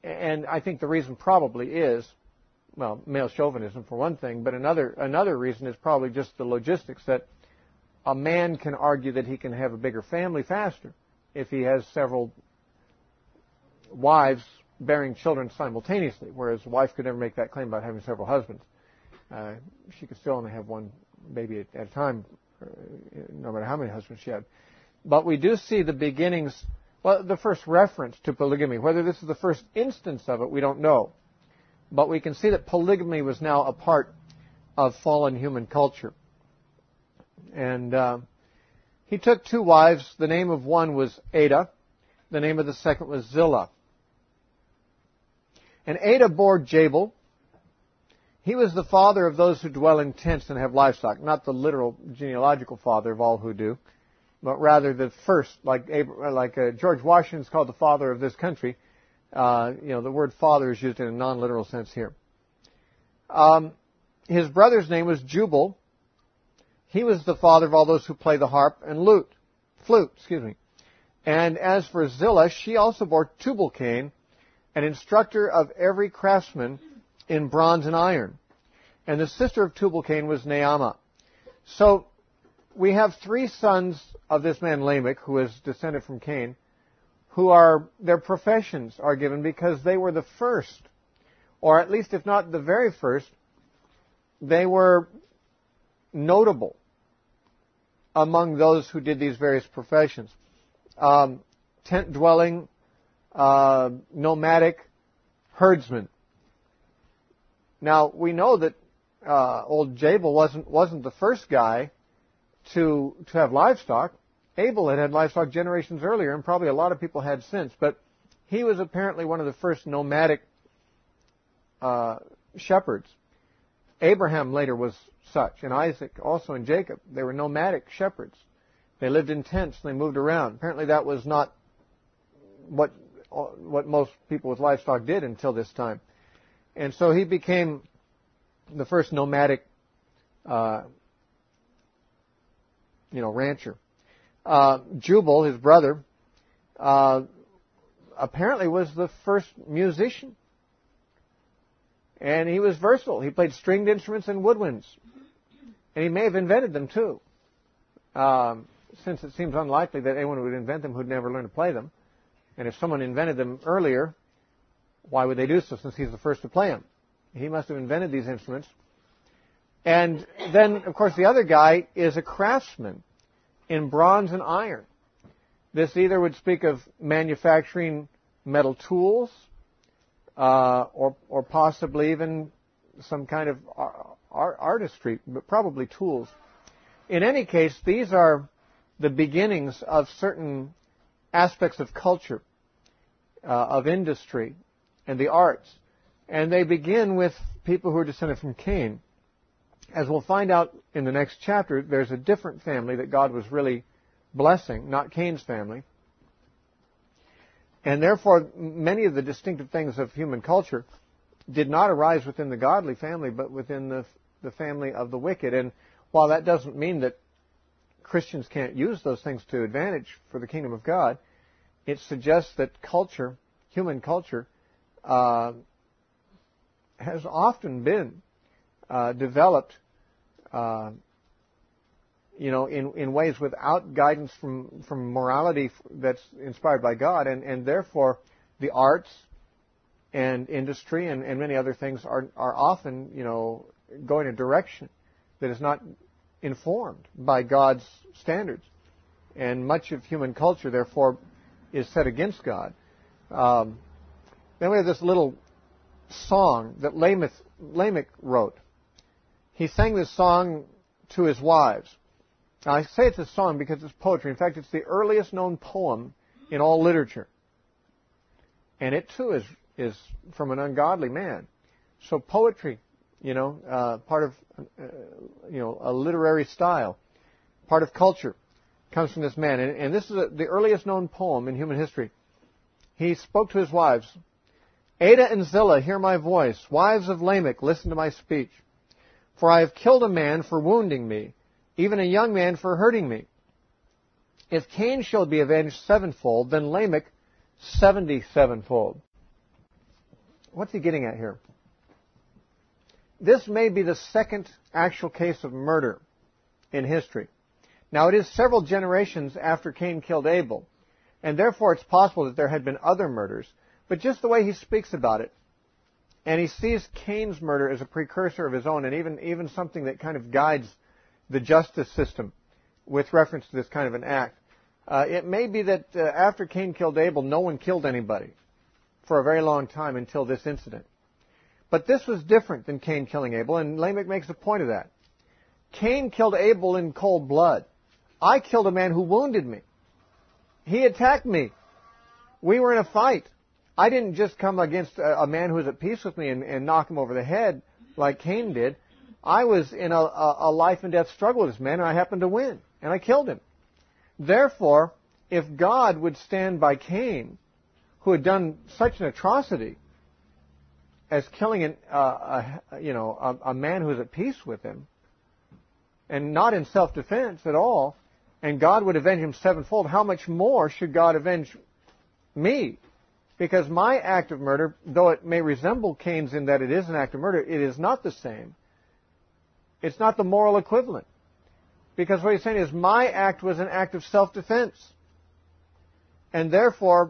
S1: and I think the reason probably is, well, male chauvinism for one thing, but another another reason is probably just the logistics that a man can argue that he can have a bigger family faster if he has several wives bearing children simultaneously, whereas a wife could never make that claim about having several husbands. Uh, she could still only have one baby at, at a time, uh, no matter how many husbands she had. But we do see the beginnings, well, the first reference to polygamy. Whether this is the first instance of it, we don't know. But we can see that polygamy was now a part of fallen human culture. And uh, he took two wives. The name of one was Ada. The name of the second was Zillah. And Ada bore Jabal. He was the father of those who dwell in tents and have livestock. Not the literal genealogical father of all who do, but rather the first, like Abraham, like uh, George Washington is called the father of this country. Uh, you know, the word father is used in a non-literal sense here. Um, his brother's name was Jubal. He was the father of all those who play the harp and lute, flute, excuse me. And as for Zillah, she also bore Tubal-Cain, an instructor of every craftsman in bronze and iron. And the sister of Tubal-Cain was Naamah. So we have three sons of this man Lamech, who is descended from Cain, who are, their professions are given because they were the first, or at least if not the very first, they were notable among those who did these various professions. Um, tent dwelling, uh, nomadic, herdsman. Now we know that uh, old Jabal wasn't wasn't the first guy to to have livestock. Abel had had livestock generations earlier, and probably a lot of people had since. But he was apparently one of the first nomadic uh, shepherds. Abraham later was such, and Isaac also, and Jacob. They were nomadic shepherds. They lived in tents and they moved around. Apparently that was not what what most people with livestock did until this time. And so he became the first nomadic, uh, you know, rancher. Uh, Jubal, his brother, uh, apparently was the first musician. And he was versatile. He played stringed instruments and woodwinds. And he may have invented them too. Um, since it seems unlikely that anyone would invent them who'd never learned to play them. And if someone invented them earlier, why would they do so since he's the first to play them? He must have invented these instruments. And then, of course, the other guy is a craftsman in bronze and iron. This either would speak of manufacturing metal tools, uh, or, or possibly even some kind of art, artistry, but probably tools. In any case, these are the beginnings of certain aspects of culture, uh, of industry, and the arts. And they begin with people who are descended from Cain. As we'll find out in the next chapter, there's a different family that God was really blessing, not Cain's family. And therefore, many of the distinctive things of human culture did not arise within the godly family, but within the, the family of the wicked. And while that doesn't mean that Christians can't use those things to advantage for the kingdom of God, it suggests that culture, human culture, uh, has often been uh, developed, uh, you know, in, in ways without guidance from, from morality that's inspired by God, and, and therefore the arts and industry and, and many other things are, are often, you know, going in a direction that is not informed by God's standards. And much of human culture, therefore, is set against God. Um, then we have this little song that Lamech, Lamech wrote. He sang this song to his wives. Now, I say it's a song because it's poetry. In fact, it's the earliest known poem in all literature. And it, too, is is from an ungodly man. So poetry, you know, uh, part of, uh, you know, a literary style, part of culture, comes from this man. And, and this is a, the earliest known poem in human history. He spoke to his wives. Ada and Zillah, hear my voice. Wives of Lamech, listen to my speech. For I have killed a man for wounding me, even a young man for hurting me. If Cain shall be avenged sevenfold, then Lamech seventy-sevenfold. what's he getting at here? This may be the second actual case of murder in history. Now, it is several generations after Cain killed Abel, and therefore it's possible that there had been other murders, but just the way he speaks about it, and he sees Cain's murder as a precursor of his own, and even, even something that kind of guides the justice system with reference to this kind of an act. Uh, it may be that uh, after Cain killed Abel, no one killed anybody for a very long time until this incident. But this was different than Cain killing Abel, and Lamech makes a point of that. Cain killed Abel in cold blood. I killed a man who wounded me. He attacked me. We were in a fight. I didn't just come against a, a man who was at peace with me and, and knock him over the head like Cain did. I was in a, a, a life and death struggle with this man, and I happened to win, and I killed him. Therefore, if God would stand by Cain, who had done such an atrocity as killing an, uh, a, you know, a, a man who was at peace with him, and not in self-defense at all, and God would avenge him sevenfold, how much more should God avenge me? Because my act of murder, though it may resemble Cain's in that it is an act of murder, it is not the same. It's not the moral equivalent. Because what he's saying is my act was an act of self-defense. And therefore,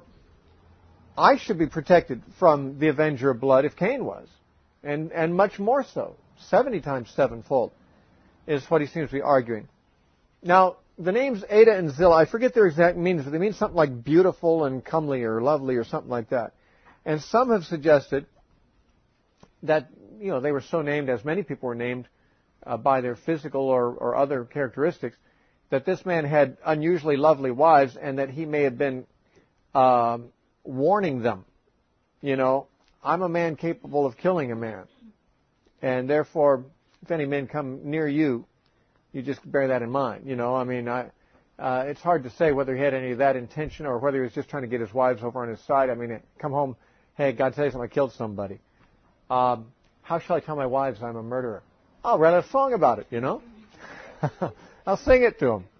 S1: I should be protected from the avenger of blood if Cain was. And, and much more so. seventy times sevenfold is what he seems to be arguing. Now, the names Adah and Zillah, I forget their exact meanings, but they mean something like beautiful and comely or lovely or something like that. And some have suggested that, you know, they were so named, as many people were named, uh, by their physical or, or other characteristics, that this man had unusually lovely wives and that he may have been um, warning them. You know, I'm a man capable of killing a man. And therefore, if any men come near you, you just bear that in mind. You know, I mean, I, uh, it's hard to say whether he had any of that intention or whether he was just trying to get his wives over on his side. I mean, come home, hey, God says I killed somebody. Um, how shall I tell my wives I'm a murderer? I'll write a song about it, you know. I'll sing it to them.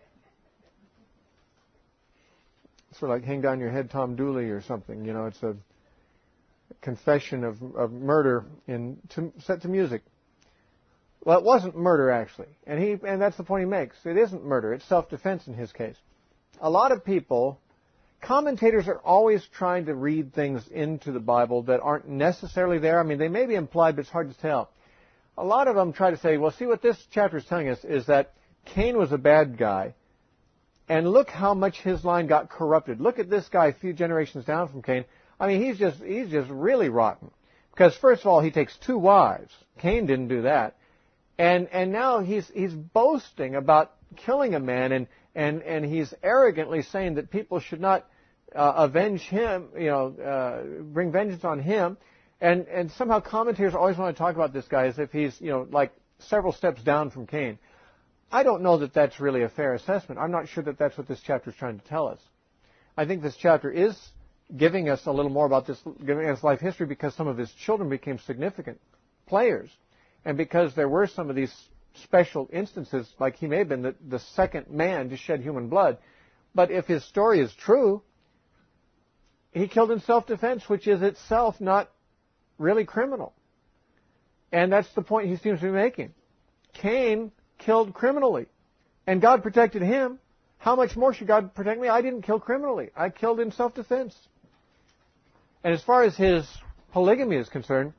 S1: Sort of like Hang Down Your Head, Tom Dooley or something. You know, it's a confession of, of murder in to, set to music. Well, it wasn't murder, actually. And he, and that's the point he makes. It isn't murder. It's self-defense in his case. A lot of people, commentators are always trying to read things into the Bible that aren't necessarily there. I mean, they may be implied, but it's hard to tell. A lot of them try to say, well, see, what this chapter is telling us is that Cain was a bad guy, and look how much his line got corrupted. Look at this guy a few generations down from Cain. I mean, he's just, he's just really rotten. Because first of all, he takes two wives. Cain didn't do that. And and now he's he's boasting about killing a man, and and and he's arrogantly saying that people should not uh, avenge him, you know, uh, bring vengeance on him, and and somehow commentators always want to talk about this guy as if he's, you know, like several steps down from Cain. I don't know that that's really a fair assessment. I'm not sure that that's what this chapter is trying to tell us. I think this chapter is giving us a little more about this, giving us life history because some of his children became significant players. And because there were some of these special instances, like he may have been the, the second man to shed human blood. But if his story is true, he killed in self-defense, which is itself not really criminal. And that's the point he seems to be making. Cain killed criminally, and God protected him. How much more should God protect me? I didn't kill criminally. I killed in self-defense. And as far as his polygamy is concerned,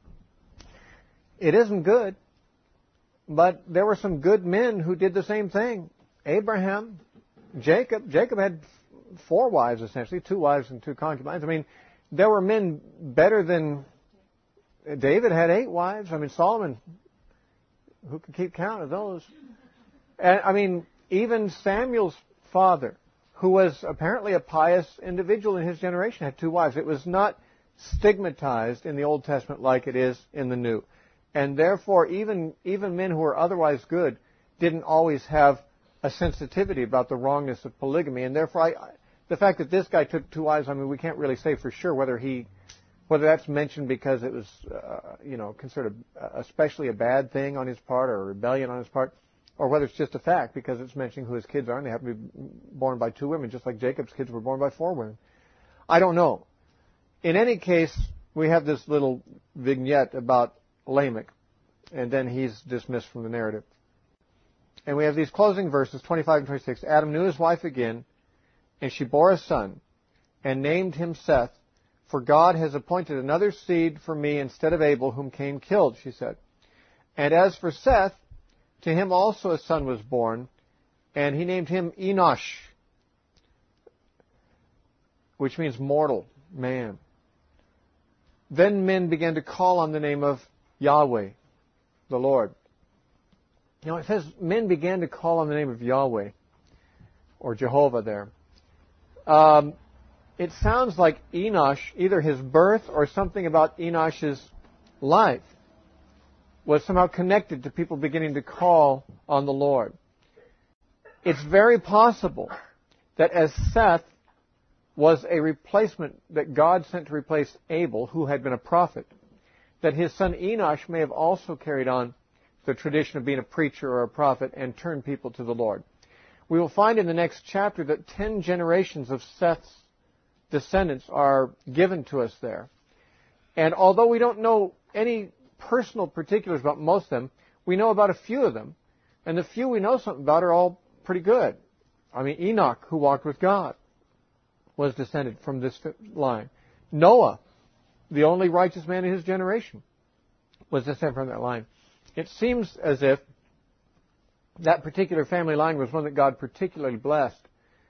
S1: it isn't good, but there were some good men who did the same thing. Abraham, Jacob. Jacob had four wives, essentially, two wives and two concubines. I mean, there were men better than David had eight wives. I mean, Solomon, who could keep count of those? And I mean, even Samuel's father, who was apparently a pious individual in his generation, had two wives. It was not stigmatized in the Old Testament like it is in the New. And therefore, even even men who were otherwise good didn't always have a sensitivity about the wrongness of polygamy. And therefore, I, the fact that this guy took two wives, I mean, we can't really say for sure whether he, whether that's mentioned because it was, uh, you know, considered a, especially a bad thing on his part or a rebellion on his part, or whether it's just a fact because it's mentioning who his kids are and they happen to be born by two women, just like Jacob's kids were born by four women. I don't know. In any case, we have this little vignette about Lamech, and then he's dismissed from the narrative. And we have these closing verses, twenty-five and twenty-six. Adam knew his wife again, and she bore a son, and named him Seth, for God has appointed another seed for me instead of Abel, whom Cain killed, she said. And as for Seth, to him also a son was born, and he named him Enosh, which means mortal, man. Then men began to call on the name of Yahweh, the Lord. You know, it says men began to call on the name of Yahweh, or Jehovah there. Um, it sounds like Enosh, either his birth or something about Enosh's life, was somehow connected to people beginning to call on the Lord. It's very possible that as Seth was a replacement that God sent to replace Abel, who had been a prophet, that his son Enosh may have also carried on the tradition of being a preacher or a prophet and turned people to the Lord. We will find in the next chapter that ten generations of Seth's descendants are given to us there. And although we don't know any personal particulars about most of them, we know about a few of them. And the few we know something about are all pretty good. I mean, Enoch, who walked with God, was descended from this line. Noah, the only righteous man in his generation, was descended from that line. It seems as if that particular family line was one that God particularly blessed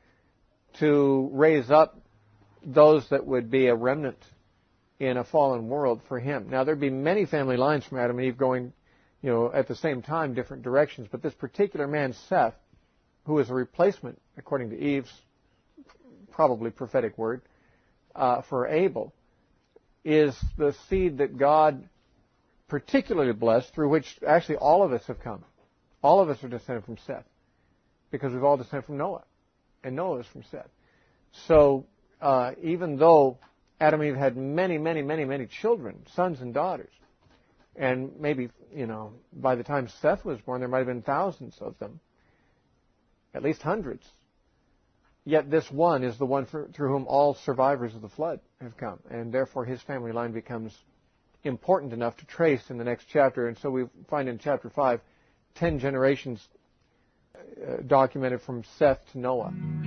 S1: to raise up those that would be a remnant in a fallen world for him. Now, there'd be many family lines from Adam and Eve going, you know, at the same time, different directions. But this particular man, Seth, who is a replacement, according to Eve's probably prophetic word, uh, for Abel, is the seed that God particularly blessed, through which actually all of us have come. All of us are descended from Seth, because we've all descended from Noah, and Noah is from Seth. So uh, even though Adam and Eve had many, many, many, many children, sons and daughters, and maybe, you know, by the time Seth was born, there might have been thousands of them, at least hundreds. Yet this one is the one for, through whom all survivors of the flood have come, and therefore his family line becomes important enough to trace in the next chapter. And so we find in chapter five, ten generations uh, documented from Seth to Noah.